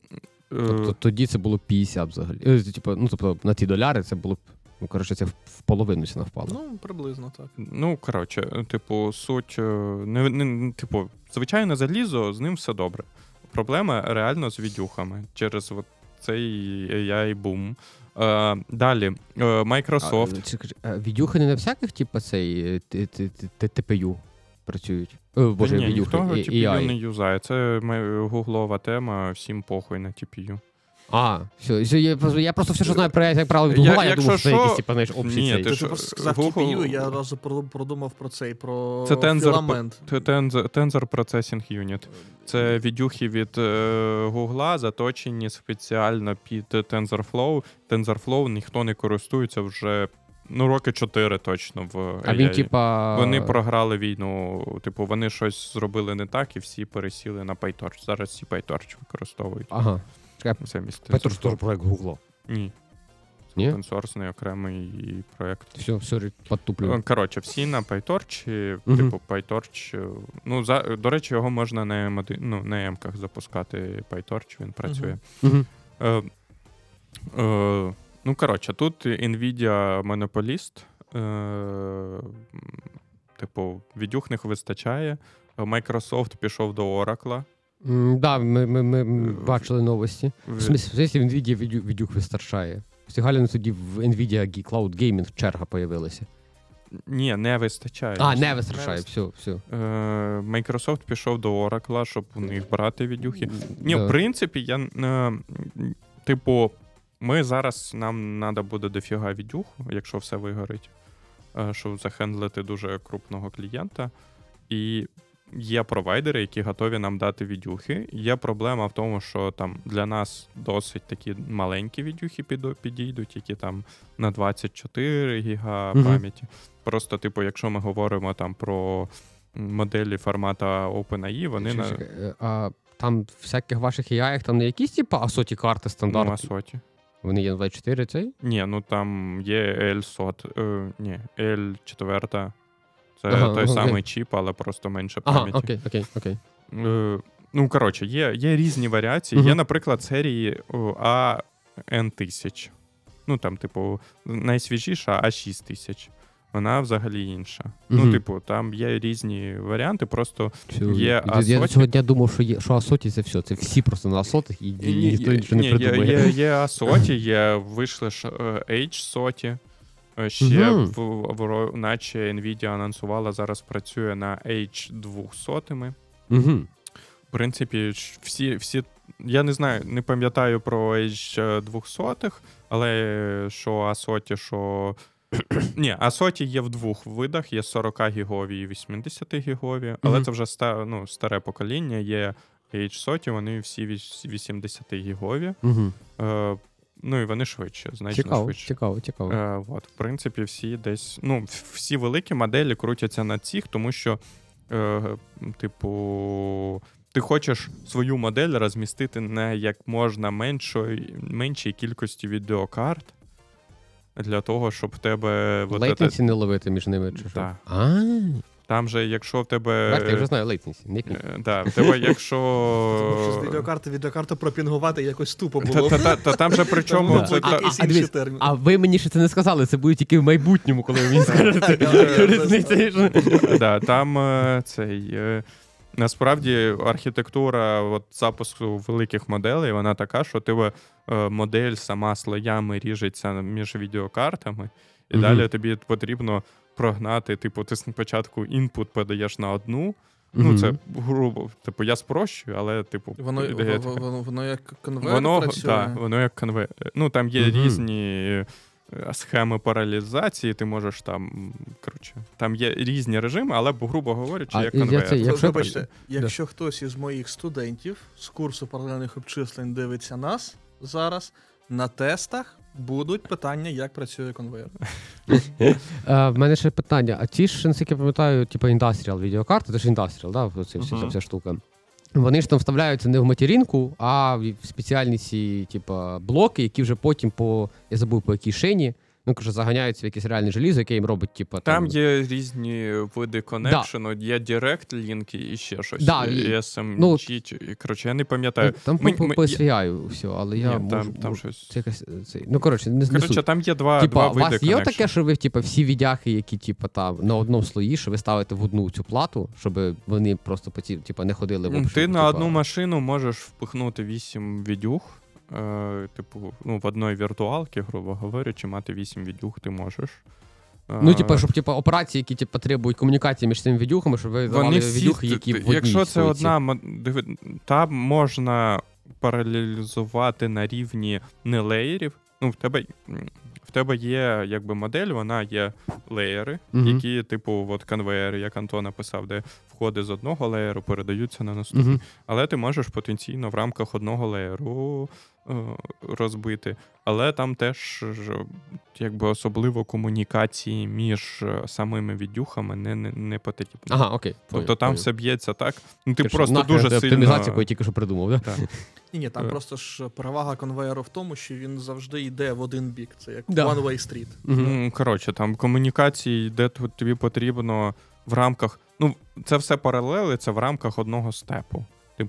Тобто тоді це було 50 взагалі. Тобто на ті доляри це було б, це в половину ціна впала. Ну, приблизно так. Ну, коротше, суть, звичайне залізо, з ним все добре. Проблема реально з відюхами через цей AI-бум. Далі, Microsoft. Відюхи не на всяких, цей TPU працюють? Боже, ні, відюхи, ніхто TPU AI. не юзає. Це гуглова тема, всім похуй на TPU. Все, я просто все, що знаю про як правило від Google, я думав, що це якісь, общий ні, цей. Ти просто сказав TPU, я одразу продумав про цей, про філамент. Це Tensor Processing Unit. Це відюхи від Google, заточені спеціально під TensorFlow. TensorFlow ніхто не користується вже роки 4 точно в AI. А він, Вони програли війну, вони щось зробили не так і всі пересіли на PyTorch. Зараз всі PyTorch використовують. Ага. PyTorch теж проект Google. Ні. Ні? Open-source окремий проєкт. Все, сорі, підтуплю. Коротше, всі на PyTorch, PyTorch, до речі, його можна на M-ках запускати PyTorch, він працює. Тут NVIDIA монополіст, відюх не вистачає, Microsoft пішов до Oracle. Так, ми бачили новості. В смысле, NVIDIA відюх вистачає. Стигально тоді в NVIDIA Cloud Gaming черга появилася. Ні, не вистачає. Не вистачає, все. Microsoft пішов до Oracle, щоб у них брати відюхи. В принципі, ми зараз, нам треба буде дофіга відюх, якщо все вигорить, щоб захендлити дуже крупного клієнта. І є провайдери, які готові нам дати відюхи. Є проблема в тому, що там для нас досить такі маленькі відюхи підійдуть, які там на 24 гіга пам'яті. Просто, якщо ми говоримо там про моделі формату OpenAI, вони... А там в всяких ваших AI, там не якісь ASOTI карти стандартні? ASOTI. Вони є на 24 цей? Ні, там є L4. Це той самий чіп, але просто менше пам'яті. Окей. Є різні варіації. Є, наприклад, серії AN1000. Найсвіжіша A6000. Вона взагалі інша. Там є різні варіанти, просто є ASOTI. Я цього дня думав, що ASOTI це все. Це всі просто на ASOTI, і ніхто нічого не придумає. Є ASOTI, вийшли H-SOTI. Ще, наче NVIDIA анонсувала, зараз працює на H200. В принципі, всі, я не знаю, не пам'ятаю про H200, але що ASOTI, що... Ні, ASOTI є в двох видах, є 40-гігові і 80-гігові, але це вже старе покоління, є H-SOTI, вони всі 80-гігові. І вони швидше, значно швидше. Цікаво. В принципі, всі десь... всі великі моделі крутяться на цих, тому що, ти хочеш свою модель розмістити на як можна меншій кількості відеокарт, для того, щоб в тебе... Лейтенсі не ловити між ними, чи що? Так. Там же, якщо в тебе... Так, я вже знаю лейтенсі, не пінг. Так, в тебе, якщо... Тому що з відеокарту пропінгувати якось тупо було. Там же причому... А ви мені ще це не сказали, це буде тільки в майбутньому, коли ви мені скажете. Там цей... Насправді, архітектура запуску великих моделей, вона така, що тебе модель сама слоями ріжеться між відеокартами, і далі тобі потрібно прогнати, ти спочатку інпут подаєш на одну, це грубо, я спрощую, але, Воно як конвертер працює? Так, воно як конвертер. Там є різні схеми паралізації, ти можеш там є різні режими, але, грубо говорячи, як конвертер. Вибачте, якщо хтось із моїх студентів з курсу паралельних обчислень дивиться нас зараз, на тестах будуть питання, як працює конвертер. В мене ще питання. А ті ж, наскільки я пам'ятаю, Industrial відеокарти, це ж Industrial, да? Ця штука. Вони ж там вставляються не в материнку, а в спеціальні ці блоки, які вже потім я забув по якій шині, заганяються в якесь реальне желізо, яке їм робить, типу, там є різні види коннекшену, є Direct Link і ще щось. І SMG, коротше, я не пам'ятаю. Там по SVI все, але я можу... Там щось... Це якась, не коротше, там є два види коннекшену. У вас є таке, що ви, всі віддяхи, які, на одному слої, що ви ставите в одну цю плату, щоб вони просто, не ходили в общу? Ти на одну машину можеш впихнути 8 відюх, в одної віртуалки, грубо говорячи, мати 8 відюх ти можеш. Щоб операції, які потребують комунікації між цими відюхами, щоб ви давали відюхи, які в одній. Якщо це одна, там можна паралелізувати на рівні не леєрів. В тебе є якби модель, вона є леєри, які, конвейери, як Антон написав, де входи з одного леєру передаються на наступний. Але ти можеш потенційно в рамках одного леєру розбити. Але там теж якби особливо комунікації між самими відюхами не потрібно. Ага, окей. Тобто там все б'ється так. Ти просто дуже сильно... Оптимізацію, яку я тільки що придумав, так? Ні, там просто ж перевага конвейеру в тому, що він завжди йде в один бік. Це як one-way street. Коротше, там комунікації, де тобі потрібно в рамках... це все паралелиться в рамках одного степу.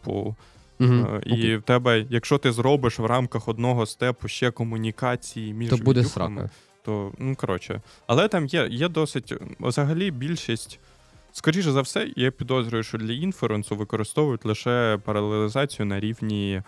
І в тебе, якщо ти зробиш в рамках одного степу ще комунікації між відюхами, буде срака. То, Але там є досить... Взагалі більшість... Скоріше за все, я підозрюю, що для інференсу використовують лише паралелізацію на рівні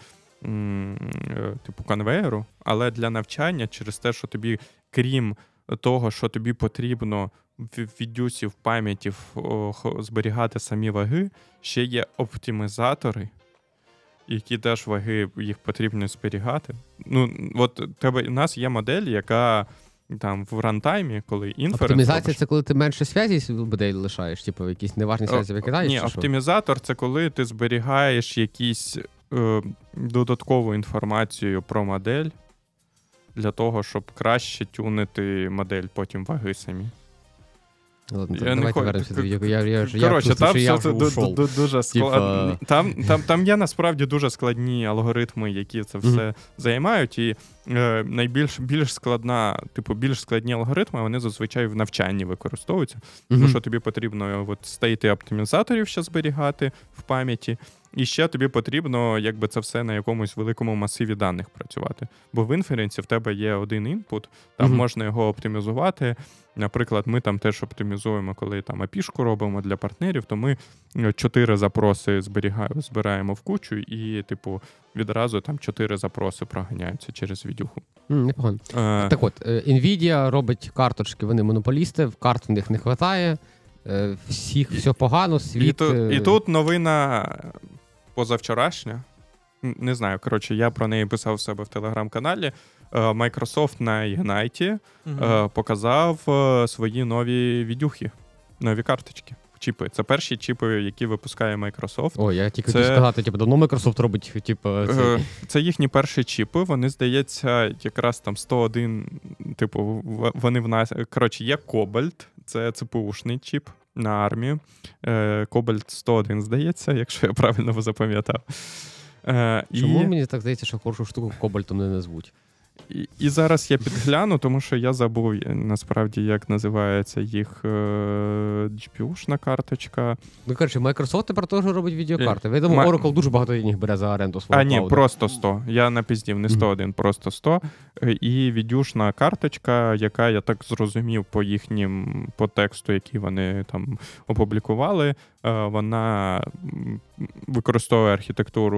конвейеру, але для навчання через те, що тобі, крім того, що тобі потрібно в відюсі в пам'яті зберігати самі ваги, ще є оптимізатори, які теж ваги їх потрібно зберігати. У нас є модель, яка там в рантаймі, коли інференс... Оптимізація — це коли ти менше зв'язі з моделі лишаєш, якісь неважні зв'язі викидаєш? Ні, оптимізатор — це коли ти зберігаєш якісь додаткову інформацію про модель для того, щоб краще тюнити модель потім ваги самі. Ладно, давайте вернемося до відео. Коротше, там все дуже складно. Там є насправді дуже складні алгоритми, які це все займають, і більш складні алгоритми, вони зазвичай в навчанні використовуються, тому що тобі потрібно стейти оптимізаторів ще зберігати в пам'яті, і ще тобі потрібно це все на якомусь великому масиві даних працювати. Бо в інференсі в тебе є один інпут, там можна його оптимізувати. Наприклад, ми там теж оптимізуємо, коли там API-шку робимо для партнерів, то ми 4 запроси збираємо в кучу і, відразу там 4 запроси проганяються через відюху. Непогано. Так от, NVIDIA робить карточки, вони монополісти, карт в них не вистачає, всіх все погано, світ... І тут новина позавчорашня. Не знаю, я про неї писав в себе в телеграм-каналі. Microsoft на Ignite показав свої нові відюхи, нові карточки, чіпи. Це перші чіпи, які випускає Microsoft. О, я тільки хотів сказати, давно Microsoft робить, Це їхні перші чіпи, вони, здається, якраз там 101, вони в нас... є Cobalt, це ЦПУшний чіп на армію. Cobalt 101, здається, якщо я правильно запам'ятав. Чому мені так здається, що хорошу штуку кобальтом не назвуть? І зараз я підгляну, тому що я забув, насправді, як називається їх GPU-шна карточка. Microsoft тепер теж робить відеокарти. Я думаю, Oracle дуже багато їх бере за оренду свого клауду. Ні, просто 100. Я напіздів, не 101, просто 100. І відюшна карточка, яка, я так зрозумів, по тексту, який вони там опублікували, вона використовує архітектуру,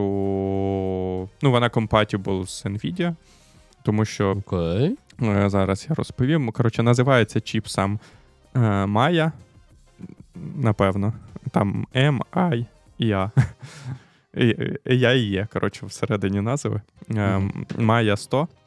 вона compatible з NVIDIA. Тому що зараз я розповім. Називається чіп сам Maya, напевно. Там M, I і A. Я і є, всередині назви. Maya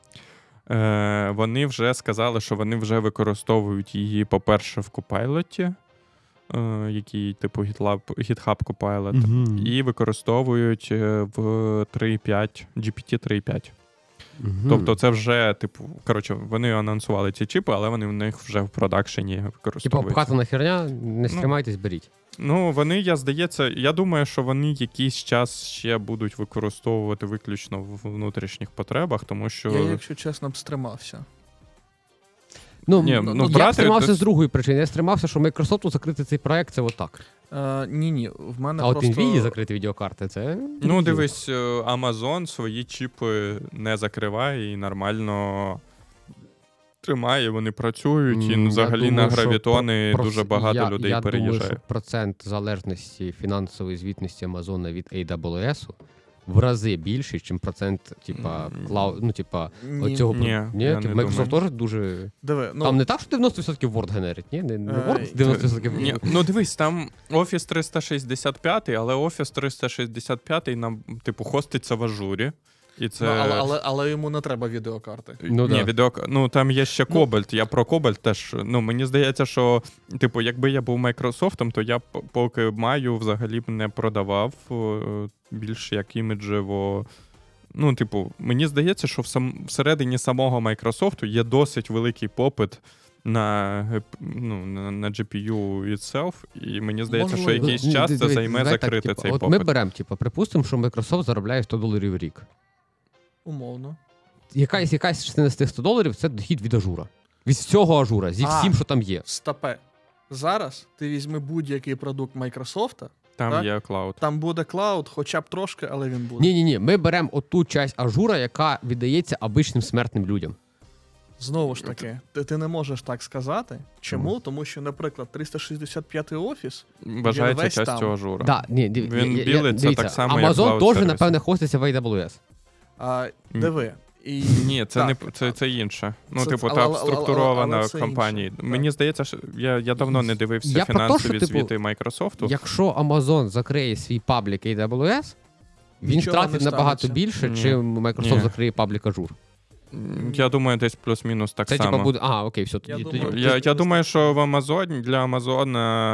100. Вони вже сказали, що вони вже використовують її, по-перше, в Copilot, який GitHub Copilot, і використовують в 3.5, GPT 3.5. Тобто це вже, вони анонсували ці чіпи, але вони в них вже в продакшені використовуються. Обкатана херня, не стримайтесь, беріть. Вони, я думаю, що вони якийсь час ще будуть використовувати виключно в внутрішніх потребах, тому що... Я, якщо чесно, б стримався. Я стримався з другої причини. Я стримався, що Microsoft закрити цей проект, це отак. Ні, в мене а просто... от Nvidia закрити відеокарти, це... дивись, Amazon свої чіпи не закриває і нормально тримає, вони працюють, і взагалі на гравітони дуже багато людей переїжджає. Я думаю, що процент залежності фінансової звітності Amazon від AWS в рази більший, ніж процент, клауд, оцього... Ні, Microsoft теж дуже... Там не так, що 90% Word генерить, ні? Не Word 90% Ні. Дивись, там Office 365, але Office 365 нам, хоститься в ажурі. І це... але йому не треба відеокарти. Там є ще Cobalt. Я про Cobalt теж. Мені здається, що якби я був Microsoft, то я поки маю взагалі б не продавав більш як іміджево. Мені здається, що всередині самого Microsoft є досить великий попит на GPU itself, і мені здається, що якийсь час це займе закрити цей попит. Ми беремо, припустимо, що Microsoft заробляє $100 в рік. Умовно. Якась частина з тих $100 – це дохід від ажура. Від всього ажура, зі всім, що там є. Стопе. Зараз ти візьми будь-який продукт Microsoft, там є клауд. Там буде клауд, хоча б трошки, але він буде. Ні. Ми беремо оту часть ажура, яка віддається обичним смертним людям. Знову ж таки, ти не можеш так сказати. Чому? Тому що, наприклад, 365-й офіс вважається частю ажура. Він білиться так само, як Amazon теж, напевне, хоститься в AWS. Диви. Ні, це інше. Там структурована компанія. Мені здається, що я давно не дивився фінансові звіти Microsoft. Якщо Amazon закриє свій паблік AWS, він втратить набагато більше, чим Microsoft закриє паблік Azure. Я думаю, десь плюс-мінус так само. Буде... окей, все. Я думаю, що в Amazon, для Amazon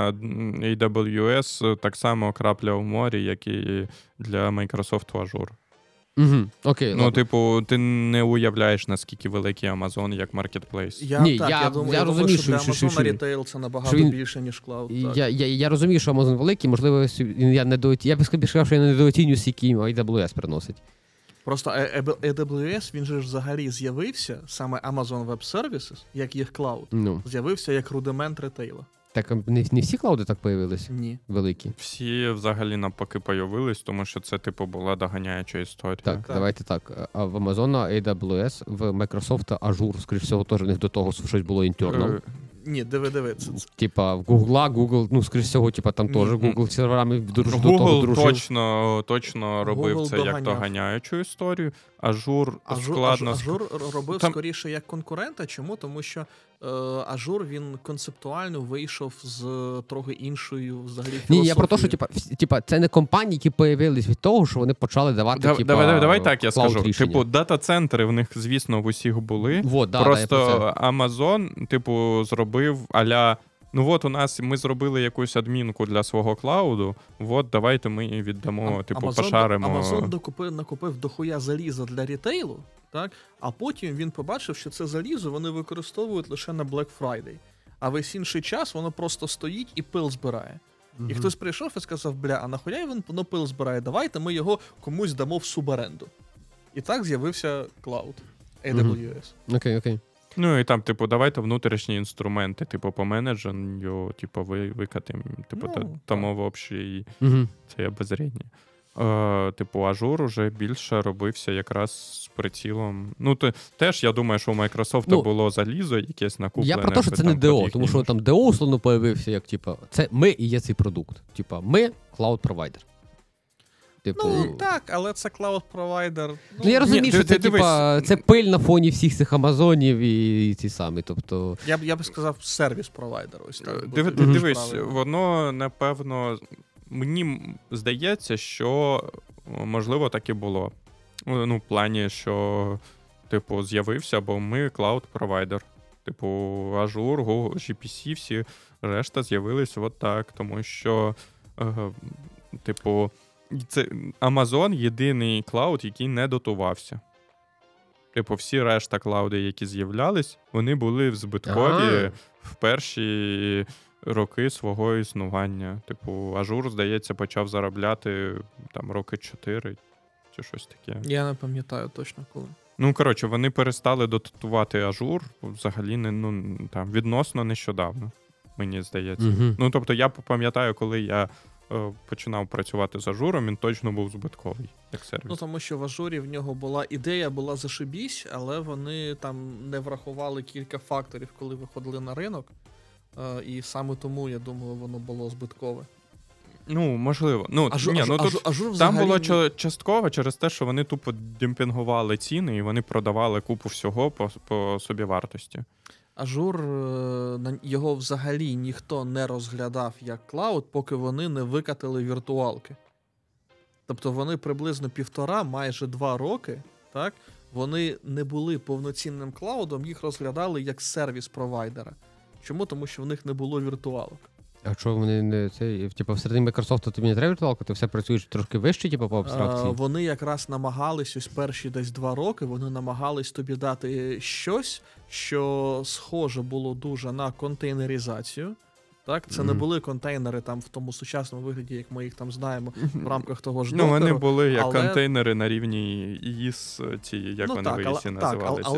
AWS так само крапля в морі, як і для Microsoft Azure. Окей, ти не уявляєш, наскільки великий Amazon як маркетплейс. Я розумію, що для Amazon рітейл це набагато більше, ніж клауд. Я розумію, що Amazon великий, можливо, я б сказав, що я не недооцінюю, скільки AWS приносить. Просто AWS, він же взагалі з'явився, саме Amazon Web Services, як їх клауд, з'явився як рудимент ретейла. Так не всі клауди так появились? Ні. Великі? Всі взагалі навпаки появились, тому що це була доганяюча історія. Так, давайте так. А в Amazon AWS, в Microsoft Azure, скоріш всього, теж у них до того щось було internal. Ні, диви. В Google, скоріш всього, там теж Google серверами до того дружив. Точно робив Google це як доганяючу історію. Azure складно... Azure робив скоріше як конкурента. Чому? Тому що Azure, він концептуально вийшов з трохи іншою взагалі філософією. Ні, я про те, що це не компанії, які появились від того, що вони почали давати Давай так я скажу. Рішення. Дата-центри в них, звісно, в усіх були. Просто Amazon, зробив а-ля ми зробили якусь адмінку для свого клауду, давайте ми її віддамо, пошаримо. Amazon накупив дохуя заліза для рітейлу, так? А потім він побачив, що це залізо вони використовують лише на Black Friday. А весь інший час воно просто стоїть і пил збирає. І хтось прийшов і сказав, а нахуя воно пил збирає? Давайте ми його комусь дамо в суборенду. І так з'явився клауд AWS. Окей. І там, давайте внутрішні інструменти, по менеджеру, викатимо, тому в общій це обозріння. Ажур уже більше робився якраз з прицілом. Теж, я думаю, що у Microsoft було залізо якесь накуплене. Я про те, що це не DO, тому що там DO условно появився, як, це ми і є цей продукт. Ми клауд-провайдер. Так, але це клауд-провайдер. Я розумію, що це пиль на фоні всіх цих Амазонів і ці самі, тобто... Я би сказав, сервіс-провайдер. Ось так. Дивись, воно, напевно, мені здається, що, можливо, так і було. В плані, що, з'явився, бо ми клауд-провайдер. Azure, Google, GPC, всі решта з'явились так, тому що, це Amazon єдиний клауд, який не дотувався. Всі решта клауди, які з'являлись, вони були збиткові в перші роки свого існування. Azure, здається, почав заробляти роки 4 чи щось таке. Я не пам'ятаю точно коли. Ну, коротше, вони перестали дотувати Ажур взагалі відносно нещодавно, мені здається. Угу. Ну, тобто, я пам'ятаю, коли я починав працювати з Ажуром, він точно був збитковий, як сервіс. Ну, тому що в Ажурі в нього ідея була зашибісь, але вони там не врахували кілька факторів, коли виходили на ринок. І саме тому, я думаю, воно було збиткове. Ну, можливо. Ажур там було частково через те, що вони тупо демпінгували ціни і вони продавали купу всього по собівартості. Ажур, його взагалі ніхто не розглядав як клауд, поки вони не викатили віртуалки. Тобто вони приблизно 1,5, майже 2 роки, так, вони не були повноцінним клаудом, їх розглядали як сервіс-провайдера. Чому? Тому що в них не було віртуалок. А чого вони не це? Типу, всередині Microsoft тобі не треба віртуалка, ти все працюєш трошки вище, типу, по абстракції? Вони якраз намагались, ось перші десь 2 роки, вони намагались тобі дати щось, що схоже було дуже на контейнеризацію. Так, це не були контейнери там в тому сучасному вигляді, як ми їх там знаємо в рамках того ж докеру. Ну, вони були як контейнери на рівні ІІС, як вони в ІІСі називалися.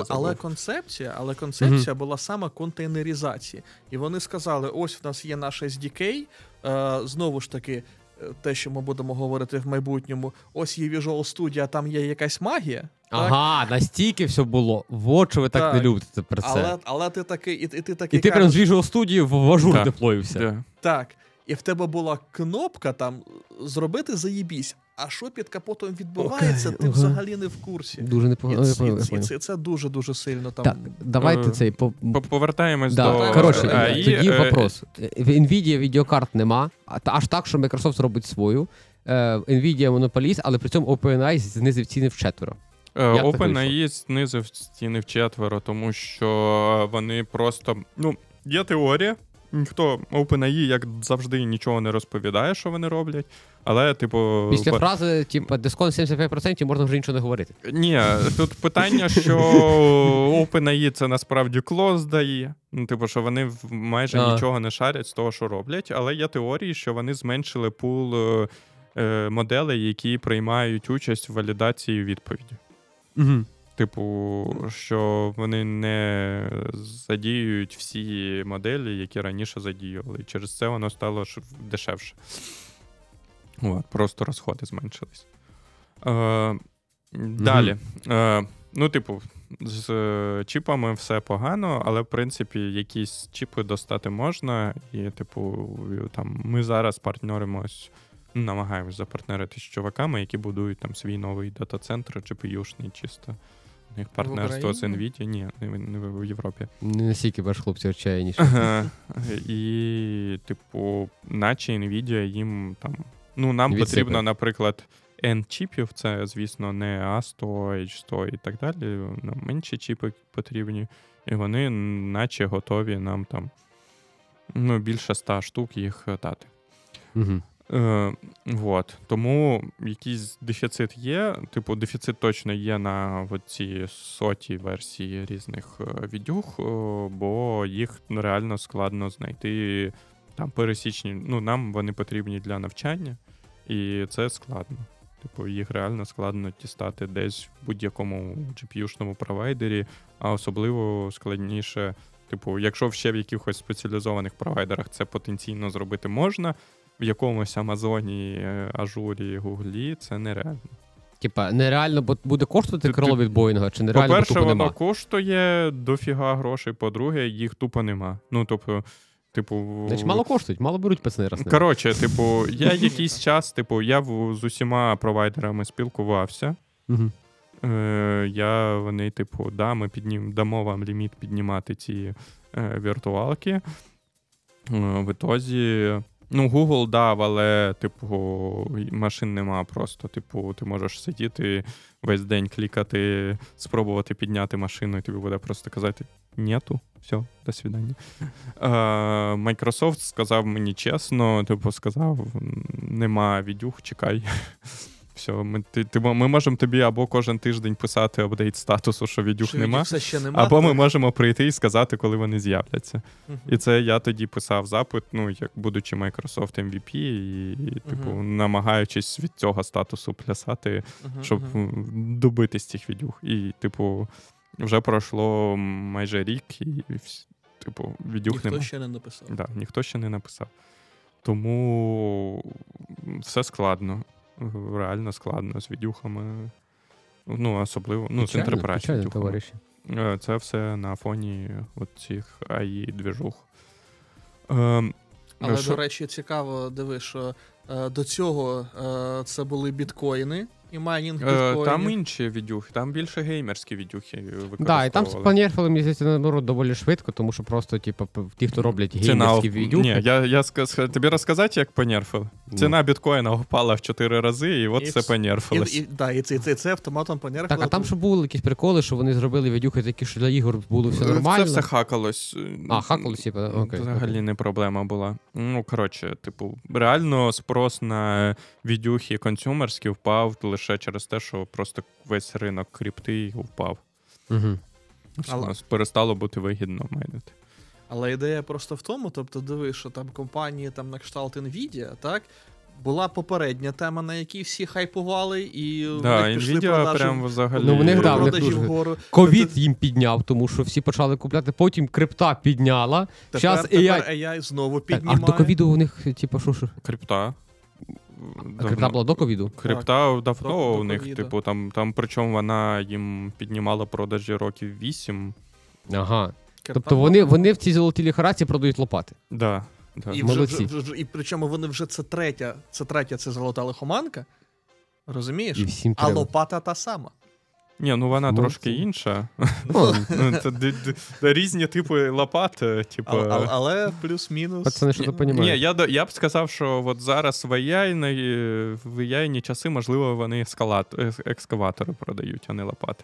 Але концепція була саме контейнеризації. І вони сказали, ось в нас є наш SDK, знову ж таки, те, що ми будемо говорити в майбутньому, ось є Visual Studio, а там є якась магія. Ага, так? Настільки все було. Вот що ви так не любите про це. Але ти такий, і ти такий. І ти прям з Visual Studio в Ажур деплоївся. Так. І в тебе була кнопка там зробити заєбісь. А що під капотом відбувається, ти взагалі не в курсі. Дуже непогано. Це дуже-дуже сильно там. Так, давайте цей... Повертаємось до... Коротше, тоді вопрос. В NVIDIA відеокарт нема, аж так, що Microsoft робить свою. NVIDIA монополіст, але при цьому OpenAI знизив ціни вчетверо. OpenAI знизив ціни вчетверо, тому що вони просто... Є теорія. Ніхто OpenAI, як завжди, нічого не розповідає, що вони роблять, але, типу... Після фрази, типу, дисконт 75% можна вже нічого не говорити. Ні, тут питання, що OpenAI це насправді клоз дає, типу, що вони майже нічого не шарять з того, що роблять, але є теорії, що вони зменшили пул моделей, які приймають участь в валідації відповіді. Угу. Типу, що вони не задіюють всі моделі, які раніше задіювали. І через це воно стало дешевше. Просто розходи зменшились. Далі. З чіпами все погано, але, в принципі, якісь чіпи достати можна. І, там, ми зараз партнеримось, намагаємось запартнеритись з чуваками, які будують там свій новий дата-центр, GPU-шний чисто. У них партнерство з NVIDIA. Ні, не в Європі. Не настільки ваш хлопці отчаяніші. І, наче NVIDIA їм там... нам потрібно, наприклад, N-чіпів, це, звісно, не A100, H100 і так далі. Нам менші чіпи потрібні. І вони наче готові нам там більше 100 штук їх дати. Угу. Тому якийсь дефіцит є, дефіцит точно є на цій 100-й версії різних відюх, бо їх реально складно знайти там пересічні, нам вони потрібні для навчання, і це складно. Їх реально складно дістати десь в будь-якому GPU-шному провайдері, а особливо складніше, якщо ще в якихось спеціалізованих провайдерах це потенційно зробити можна, в якомусь Амазоні, Ажурі, Гуглі це нереально. Нереально, бо буде коштувати крило від Боїнга, чи нереально, по-перше, бо тупо нема? Воно коштує дофіга грошей, по-друге, їх тупо нема. Значить, мало коштують, мало беруть пацани раз. Коротше, я якийсь час, я з усіма провайдерами спілкувався. Угу. Вони, ми дамо вам ліміт піднімати ці віртуалки. В ітозі... Google дав, але, машин нема просто. Ти можеш сидіти весь день, клікати, спробувати підняти машину, і тобі буде просто казати «нету, все, до свидання». Microsoft сказав мені чесно, сказав «нема відюх, чекай». Все. все, ми можемо тобі або кожен тиждень писати апдейт статусу, що відюх нема, або ми можемо прийти і сказати, коли вони з'являться. І це я тоді писав запит, як будучи Microsoft MVP, і типу, намагаючись від цього статусу плясати, щоб добитись цих відюх. І, типу, вже пройшло майже рік, і, типу, відюх нема. Ніхто ще не написав. Да, ніхто ще не написав. Тому все складно. Реально складно з відюхами. Особливо, з Enterprise відюхами. Це все на фоні цих AI-двіжух. Але, до речі, цікаво, диви, що до цього це були біткоїни і майнінг біткоїнів. Там інші відюхи, там більше геймерські відюхи використовували. Так, і там спланірували, мені здається, наоборот, доволі швидко, тому що просто, ті, хто роблять геймерські відюхи. Ні, я тобі розказати, як понерфили? Ціна біткоїна впала в 4 рази, і от це понерфилось. І це автоматом понерфило. Так, а там що були якісь приколи, що вони зробили відюхи такі, що для ігор було все нормально? Це все хакалось. Хакалось, окей. Взагалі не проблема була. Реально спрос на відюхи консюмерські впав лише через те, що просто весь ринок крипти впав. Перестало бути вигідно майнити. Але ідея просто в тому, тобто диви, що там компанії там на кшталт Nvidia, так? Була попередня тема, на якій всі хайпували, і Nvidia прям взагалі... продажі вгору. Ковід їм підняв, тому що всі почали купляти, потім крипта підняла. Тепер AI знову піднімає. А до ковіду у них, що? Крипта. Крипта була до ковіду? Крипта давно у них, типу, там причому вона їм піднімала продажі років 8. Ага. Тобто вони в цій золотій ліхорадці продають лопати. Да. І причому вони вже це третя золота лихоманка, розумієш? А лопата та сама. Ні, вона трошки інша. Це різні типи лопат. Але плюс-мінус. Пацани, що ти розумієш? Ні, я б сказав, що от зараз в AI-ні часи, можливо, вони екскаватори продають, а не лопати.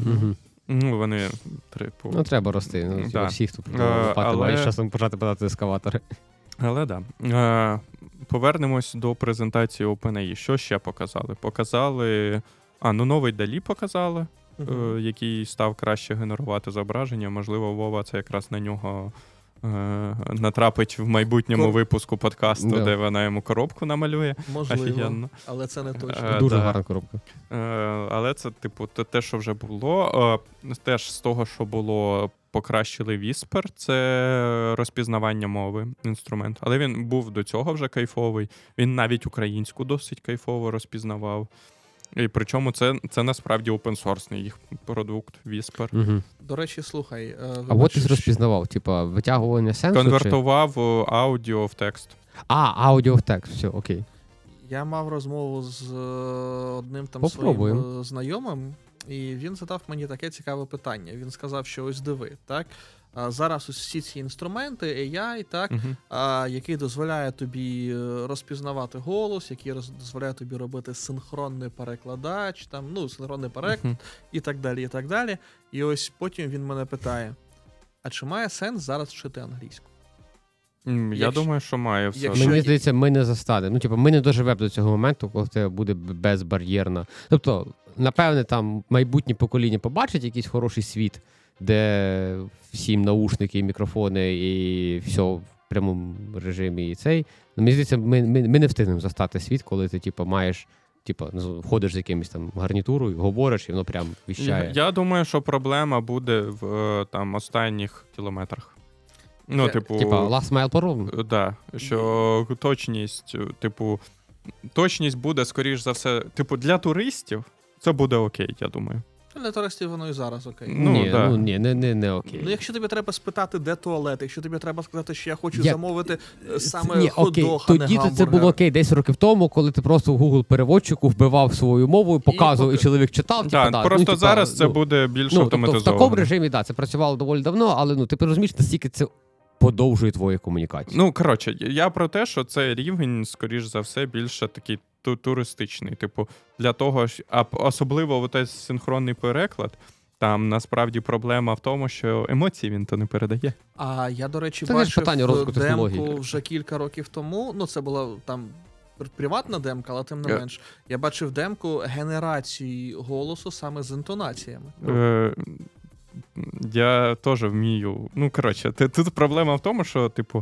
Вони, типу... треба рости. Всі, хто продає лопати, мають часом почати подати ескаватори. Але да. Повернемось до презентації OpenAI. Що ще показали? Показали... новий DALL-E показали, який став краще генерувати зображення. Можливо, Вова це якраз на нього натрапить в майбутньому випуску подкасту, де вона йому коробку намалює. Можливо, офігенно. Але це не точно. Дуже гарна коробка. Але це, типу, те, що вже було. Теж з того, що було, покращили Whisper, це розпізнавання мови, інструмент. Але він був до цього вже кайфовий. Він навіть українську досить кайфово розпізнавав. І причому це насправді опенсорсний їх продукт, Whisper. До речі, слухай. А от ти розпізнавав, витягування сенсу? Конвертував аудіо в текст. Аудіо в текст, все, окей. Я мав розмову з одним там своїм знайомим, і він задав мені таке цікаве питання. Він сказав, що ось диви, так? Зараз усі ці інструменти, AI, так, який дозволяє тобі розпізнавати голос, який дозволяє тобі робити синхронний перекладач, синхронний переклад і так далі, і так далі. І ось потім він мене питає, а чи має сенс зараз вчити англійську? Я думаю, що має все. Мені здається, ми не застанемо. Ми не доживемо до цього моменту, коли це буде безбар'єрно. Тобто, напевне, там майбутнє покоління побачить якийсь хороший світ, де всім наушники, мікрофони і все в прямому режимі і цей. Мені здається, ми не встигнемо застати світ, коли ти маєш, входиш з якимось там гарнітурою, говориш, і воно прям віщає. Я думаю, що проблема буде в останніх кілометрах. Last mile problem? Да, що точність буде, скоріш за все, для туристів це буде окей, я думаю. Для туристів воно і зараз окей. Не окей. Якщо тобі треба спитати, де туалет, якщо тобі треба сказати, що я хочу замовити саме хот-дог, а не гамбургер. Тоді це було окей 10 років тому, коли ти просто в Google-переводчику вбивав свою мову, показував, і чоловік читав. Просто зараз це буде більш автоматизовано. В такому режимі, це працювало доволі давно, але ти розумієш, наскільки це подовжує твою комунікацію. Я про те, що цей рівень, скоріш за все, більше такий туристичний. Для того, особливо синхронний переклад, там насправді проблема в тому, що емоції він то не передає. А я, до речі, бачив демку вже кілька років тому, це було там приватна демка, але тим не менш. Я бачив демку генерації голосу саме з інтонаціями. Я теж вмію. Ну, коротше, тут проблема в тому, що, типу,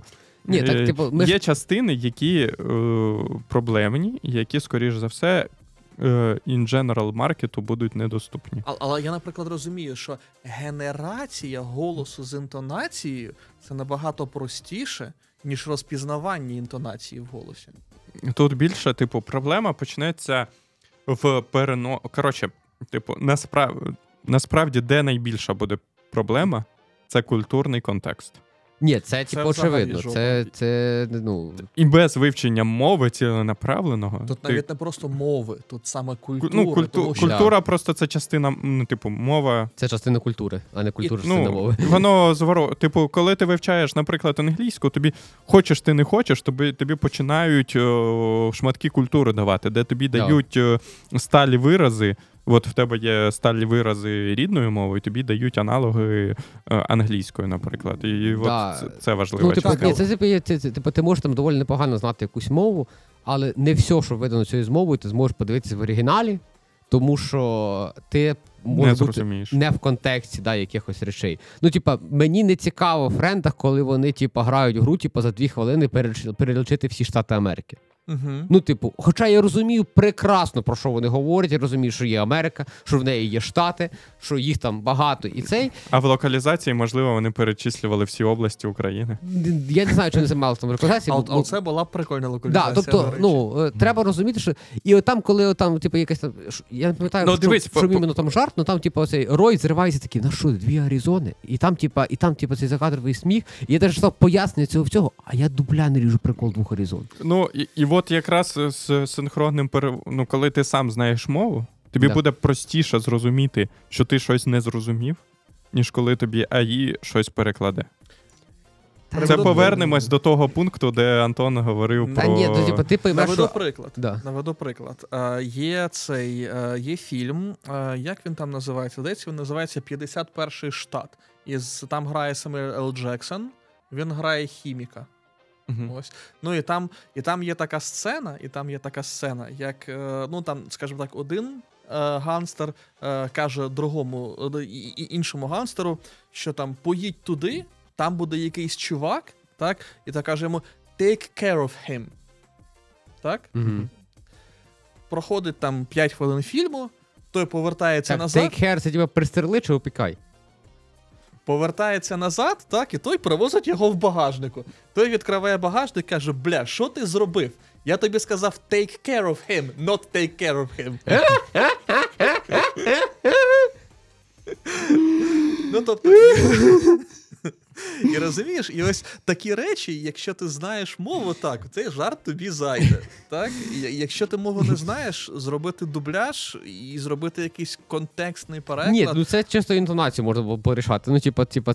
є частини, які проблемні, які, скоріш за все, in general маркету будуть недоступні. Але я, наприклад, розумію, що генерація голосу з інтонацією – це набагато простіше, ніж розпізнавання інтонації в голосі. Тут більше, типу, проблема почнеться в Коротше, типу, насправді, де найбільша буде проблема – це культурний контекст. Ні, це типу, очевидно. Це, І без вивчення мови ціленаправленого. Тут навіть не просто мови, тут саме культура. Культура просто це частина, типу, мова. Це частина культури, а не культура частина мови. Воно типу, коли ти вивчаєш, наприклад, англійську, тобі хочеш ти не хочеш, тобі починають шматки культури давати, де тобі дають сталі вирази. От в тебе є сталі вирази рідною мовою, тобі дають аналоги англійською, наприклад. І от це важливо. Типу, ти можеш там доволі непогано знати якусь мову, але не все, що видано цією мовою, ти зможеш подивитися в оригіналі, тому що ти можеш бути не в контексті якихось речей. Ну, типа, мені не цікаво в френдах, коли вони грають в гру, за 2 хвилини перелічити всі Штати Америки. Ну, типу, хоча я розумію прекрасно, про що вони говорять, я розумію, що є Америка, що в неї є Штати, що їх там багато і цей. А в локалізації, можливо, вони перечислювали всі області України? Я не знаю, чи не займалися там локалізації. Але це була прикольна локалізація. Тобто, треба розуміти, що... І отам, коли типу, якась там... Я не пам'ятаю, що іменно там жарт, ну там, типу, оцей Рой зривається такий, на що, 2 Аризони? І там, цей закадровий сміх. І я теж став пояснення цього всього, а я дубля не ріжу прикол 2 Аризон. Ну, і от якраз з синхронним коли ти сам знаєш мову, тобі буде простіше зрозуміти, що ти щось не зрозумів, ніж коли тобі АІ щось перекладе. Це повернемось до того пункту, де Антон говорив про... Наведу приклад. Є фільм, як він там називається? Здається, він називається «51-й штат». Там грає Семюель Л. Джексон, він грає хіміка. Ось. Ну і там є така сцена, як, ну там, скажімо так, один ганстер каже іншому ганстеру, що там поїдь туди, там буде якийсь чувак, так, і так каже йому take care of him. Так? Проходить там 5 хвилин фільму, той повертається назад. Take care, це тебе пристрели чи опікай? Повертається назад, так, і той привозить його в багажнику. Той відкриває багажник і каже, бля, що ти зробив? Я тобі сказав take care of him, not take care of him. Ну, тобто... І розумієш, і ось такі речі, якщо ти знаєш мову, так, цей жарт тобі зайде. Так? І якщо ти мову не знаєш, зробити дубляж і зробити якийсь контекстний переклад. Ні, ну це чисто інтонацію можна було порішати. Ну,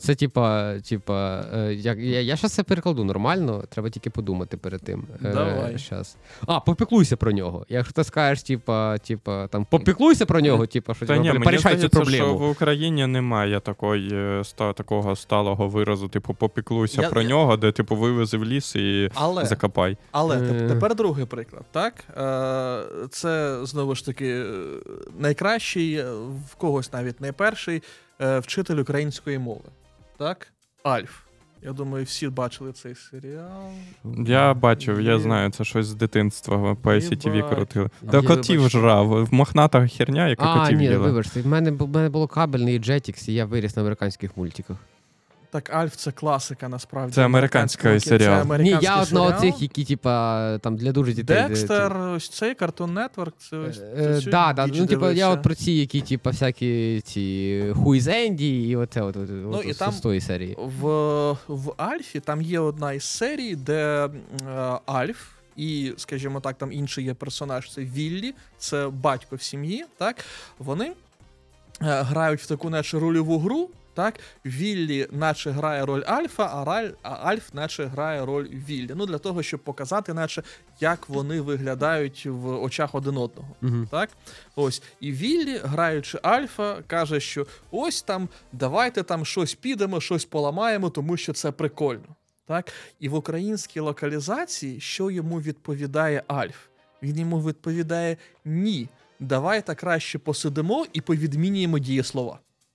я щас це перекладу нормально, треба тільки подумати перед тим. Давай. Попіклуйся про нього. Якщо ти скажеш, там, попіклуйся про нього, що порішай цю проблему. Що в Україні немає такого сталого виразу, попіклуйся про нього, де, вивези в ліс і закопай. Але тепер другий приклад, так? Це, знову ж таки, найкращий, в когось навіть найперший вчитель української мови. Так? Альф. Я думаю, всі бачили цей серіал. Я бачив, я знаю, це щось з дитинства по ICTV крутили. Та котів жрав, мохната херня, яка котів їла. Вибачте, в мене було кабельний Jetix, і я виріс на американських мультиках. Так, Альф — це класика, насправді. Це американський серіал. Ні, я от на оцих, які, там, для дуже дітей. Декстер, ось цей, Cartoon Network, це ось... я от про ці, які, всякі ці Who is Andy, і оце от з тої серії. В Альфі там є одна із серій, де Альф і, скажімо так, там інший є персонаж, це Віллі, це батько в сім'ї, так? Вони грають в таку наче рольову гру. Так, Віллі наче грає роль Альфа, а Альф наче грає роль Віллі. Ну, для того, щоб показати, наче, як вони виглядають в очах один одного. Так? Ось. І Віллі, граючи Альфа, каже, що ось там, давайте там щось підемо, щось поламаємо, тому що це прикольно. Так? І в українській локалізації, що йому відповідає Альф? Він йому відповідає: ні, давайте краще посидимо і повідмінюємо дієслова.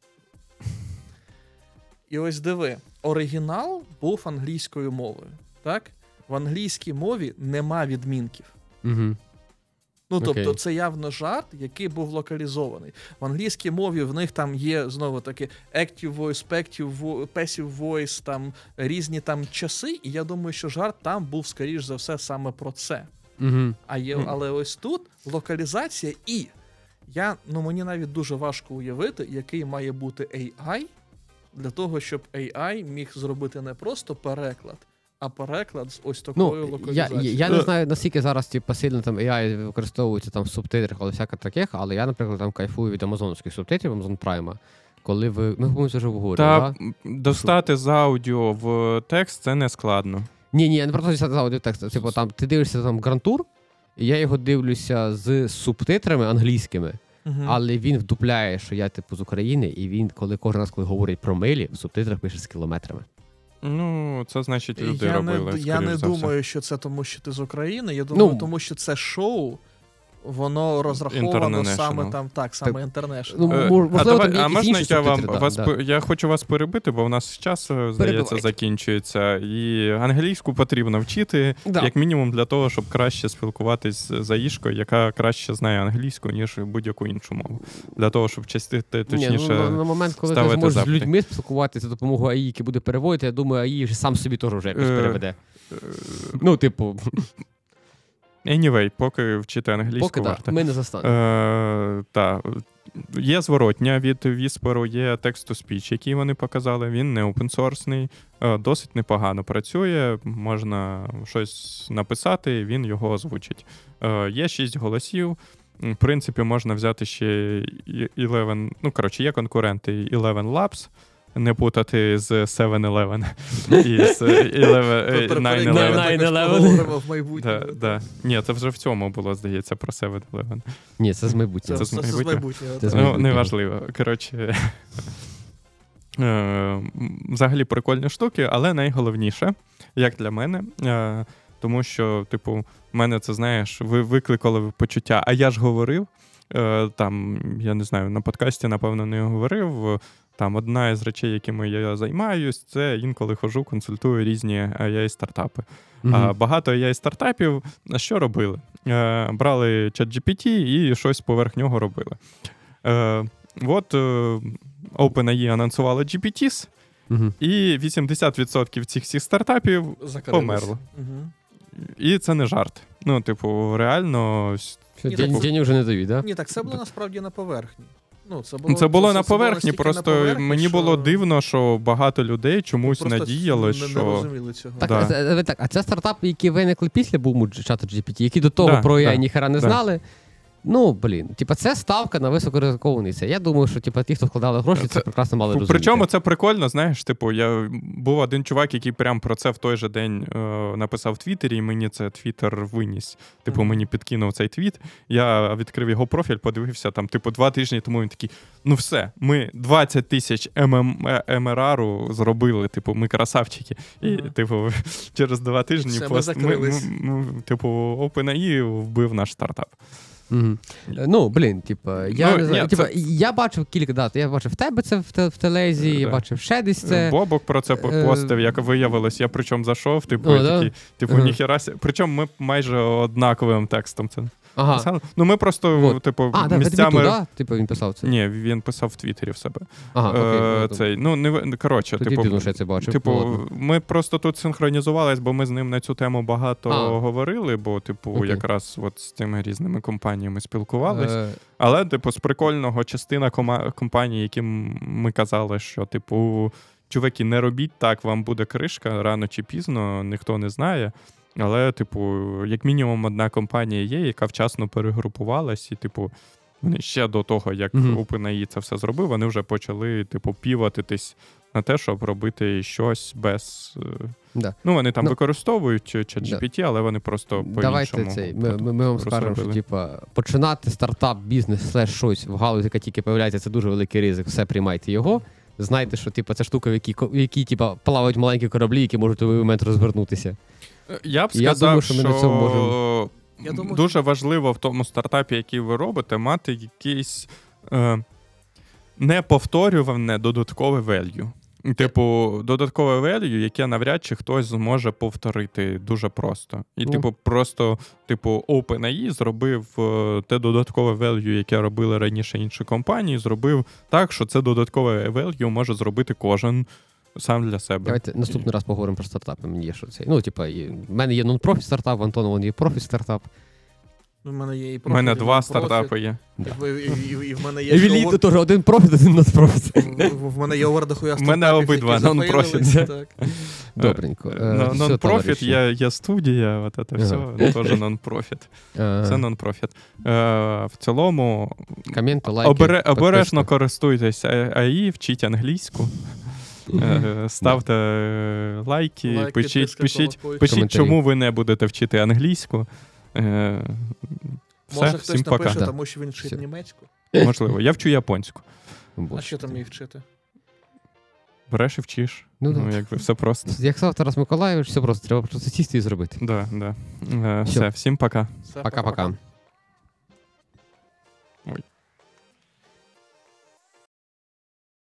І ось диви, оригінал був англійською мовою, так? В англійській мові нема відмінків. Угу. Ну, тобто, це явно жарт, який був локалізований. В англійській мові в них там є, знову-таки, active voice, passive voice, там, різні там часи, і я думаю, що жарт там був, скоріш за все, саме про це. Угу. Але ось тут локалізація і мені навіть дуже важко уявити, який має бути AI для того, щоб AI міг зробити не просто переклад, а переклад з ось такою локалізацією. Я не знаю, наскільки зараз сильно там AI використовується там в субтитрах, але всяке таких, але я, наприклад, там кайфую від амазонських субтитрів, Amazon Prime, коли ви, ми, по-моєму, це вже говорили, да? Достати з аудіо в текст – це не складно. Ні, не просто дістати з аудіо текст. Типу, там, ти дивишся там Grand Tour, і я його дивлюся з субтитрами англійськими, але він вдупляє, що я з України, і він, кожен раз, коли говорить про милі, в субтитрах пише з кілометрами. Ну, це значить, люди робили. Я не думаю, що це тому, що ти з України. Я думаю, тому що це шоу, воно розраховано саме там, саме International. Можна я хочу вас перебити, бо у нас час, здається, закінчується. І англійську потрібно вчити, як мінімум для того, щоб краще спілкуватись з Аїшкою, яка краще знає англійську, ніж будь-яку іншу мову. Для того, щоб точніше на момент, коли ти зможеш з людьми спілкуватися за допомогою АІ, який буде переводити, я думаю, АІ сам собі теж вже якось переведе. Anyway, поки вчити англійську варто. Ми не застанемо. Є зворотня від Whisper, є text-to-speech, який вони показали. Він не open-sourceний, досить непогано працює, можна щось написати, він його озвучить. Є 6 голосів. В принципі, можна взяти ще 11, є конкуренти 11 Labs, не путати з 7-Eleven і з 9-11. В майбутньому. Ні, це вже в цьому було, здається, про 7-Eleven. Ні, це з майбутнього. Це з майбутнього. Неважливо. Коротше, взагалі прикольні штуки, але найголовніше, як для мене, тому що, в мене це, знаєш, викликало почуття, а я ж говорив, там, я не знаю, на подкасті, напевно, не говорив. Там одна із речей, якими я займаюсь, це інколи хожу, консультую різні AI-стартапи. Багато AI-стартапів що робили? Брали ChatGPT і щось поверх нього робили. OpenAI анонсували GPTs, і 80% цих всіх стартапів померло. І це не жарт. Реально... День вже не дають, так? Ні, так це було насправді на поверхні. Це було на поверхні, просто мені було дивно, що багато людей чомусь надіяли, що... Не розуміли цього. А це стартапи, які виникли після буму ChatGPT, які до того про AI ніхера не знали. Це ставка на високоризикований це. Я думаю, що ті, хто вкладали гроші, це прекрасно мали розуміти. Причому це прикольно, знаєш, був один чувак, який прям про це в той же день написав в Твіттері, і мені це Твіттер виніс. Мені підкинув цей твіт, я відкрив його профіль, подивився, 2 тижні тому він такий, все, ми 20 тисяч МРРу зробили, ми красавчики. І, через 2 тижні OpenAI вбив наш стартап. Я бачив кілька, я бачив в тебе це в телезі, я бачив ще десь це. Бобок про це постив, як виявилось, я причому зайшов, ніхера. Причому ми майже однаковим текстом це писали. Ми просто, місцями... він писав це? Ні, він писав в Твіттері в себе. Дивно, що я це бачив. Ми просто тут синхронізувались, бо ми з ним на цю тему багато говорили, бо, якраз з цими різними компаніями спілкувались. Але, з прикольного частина компаній, яким ми казали, що, чуваки, не робіть так, вам буде кришка, рано чи пізно, ніхто не знає. Але, як мінімум, одна компанія є, яка вчасно перегрупувалась, і, вони ще до того, як OpenAI це все зробив, вони вже почали, піватитись на те, щоб робити щось без... Вони там використовують ChatGPT, але вони просто по-іншому. Давайте ми вам скажемо, що, починати стартап, бізнес, щось в галузі, яка тільки появляється, це дуже великий ризик, все приймайте його. Знайте, що, це штука, в якій плавають маленькі кораблі, які можуть у будь-який момент розвернутися. Я б сказав, що Я думаю, дуже важливо в тому стартапі, який ви робите, мати якийсь неповторюване додаткове value. Типу, додаткове value, яке навряд чи хтось зможе повторити дуже просто. І, просто, OpenAI зробив те додаткове value, яке робили раніше інші компанії, зробив так, що це додаткове value може зробити кожен сам для себе. Давайте наступний раз поговоримо про стартапи. Мені є що це. Ну, в мене є нон-профіт стартап, в Антона є профіт стартап. У мене є і профіт, У мене 2 стартапи є. Да. І в мене є Евеліто теж один профіт, один нон-профіт. В мене є овердохуя стартапів. У мене обидва нон-профіт. Добренько. Нон-профіт, є студія, от це все, теж нон-профіт. Це нон-профіт. В цілому, обережно користуйтесь AI, вчіть англійську. Ставте лайки, пишіть, чому ви не будете вчити англійську. Може хтось напише, тому що він вчить німецьку? Можливо. Я вчу японську. А що там її вчити? Береш і вчиш. Якби все просто. Як сказав Тарас Миколайович, все просто. Треба просто сісти і зробити. Все, всім пока. Пока-пока.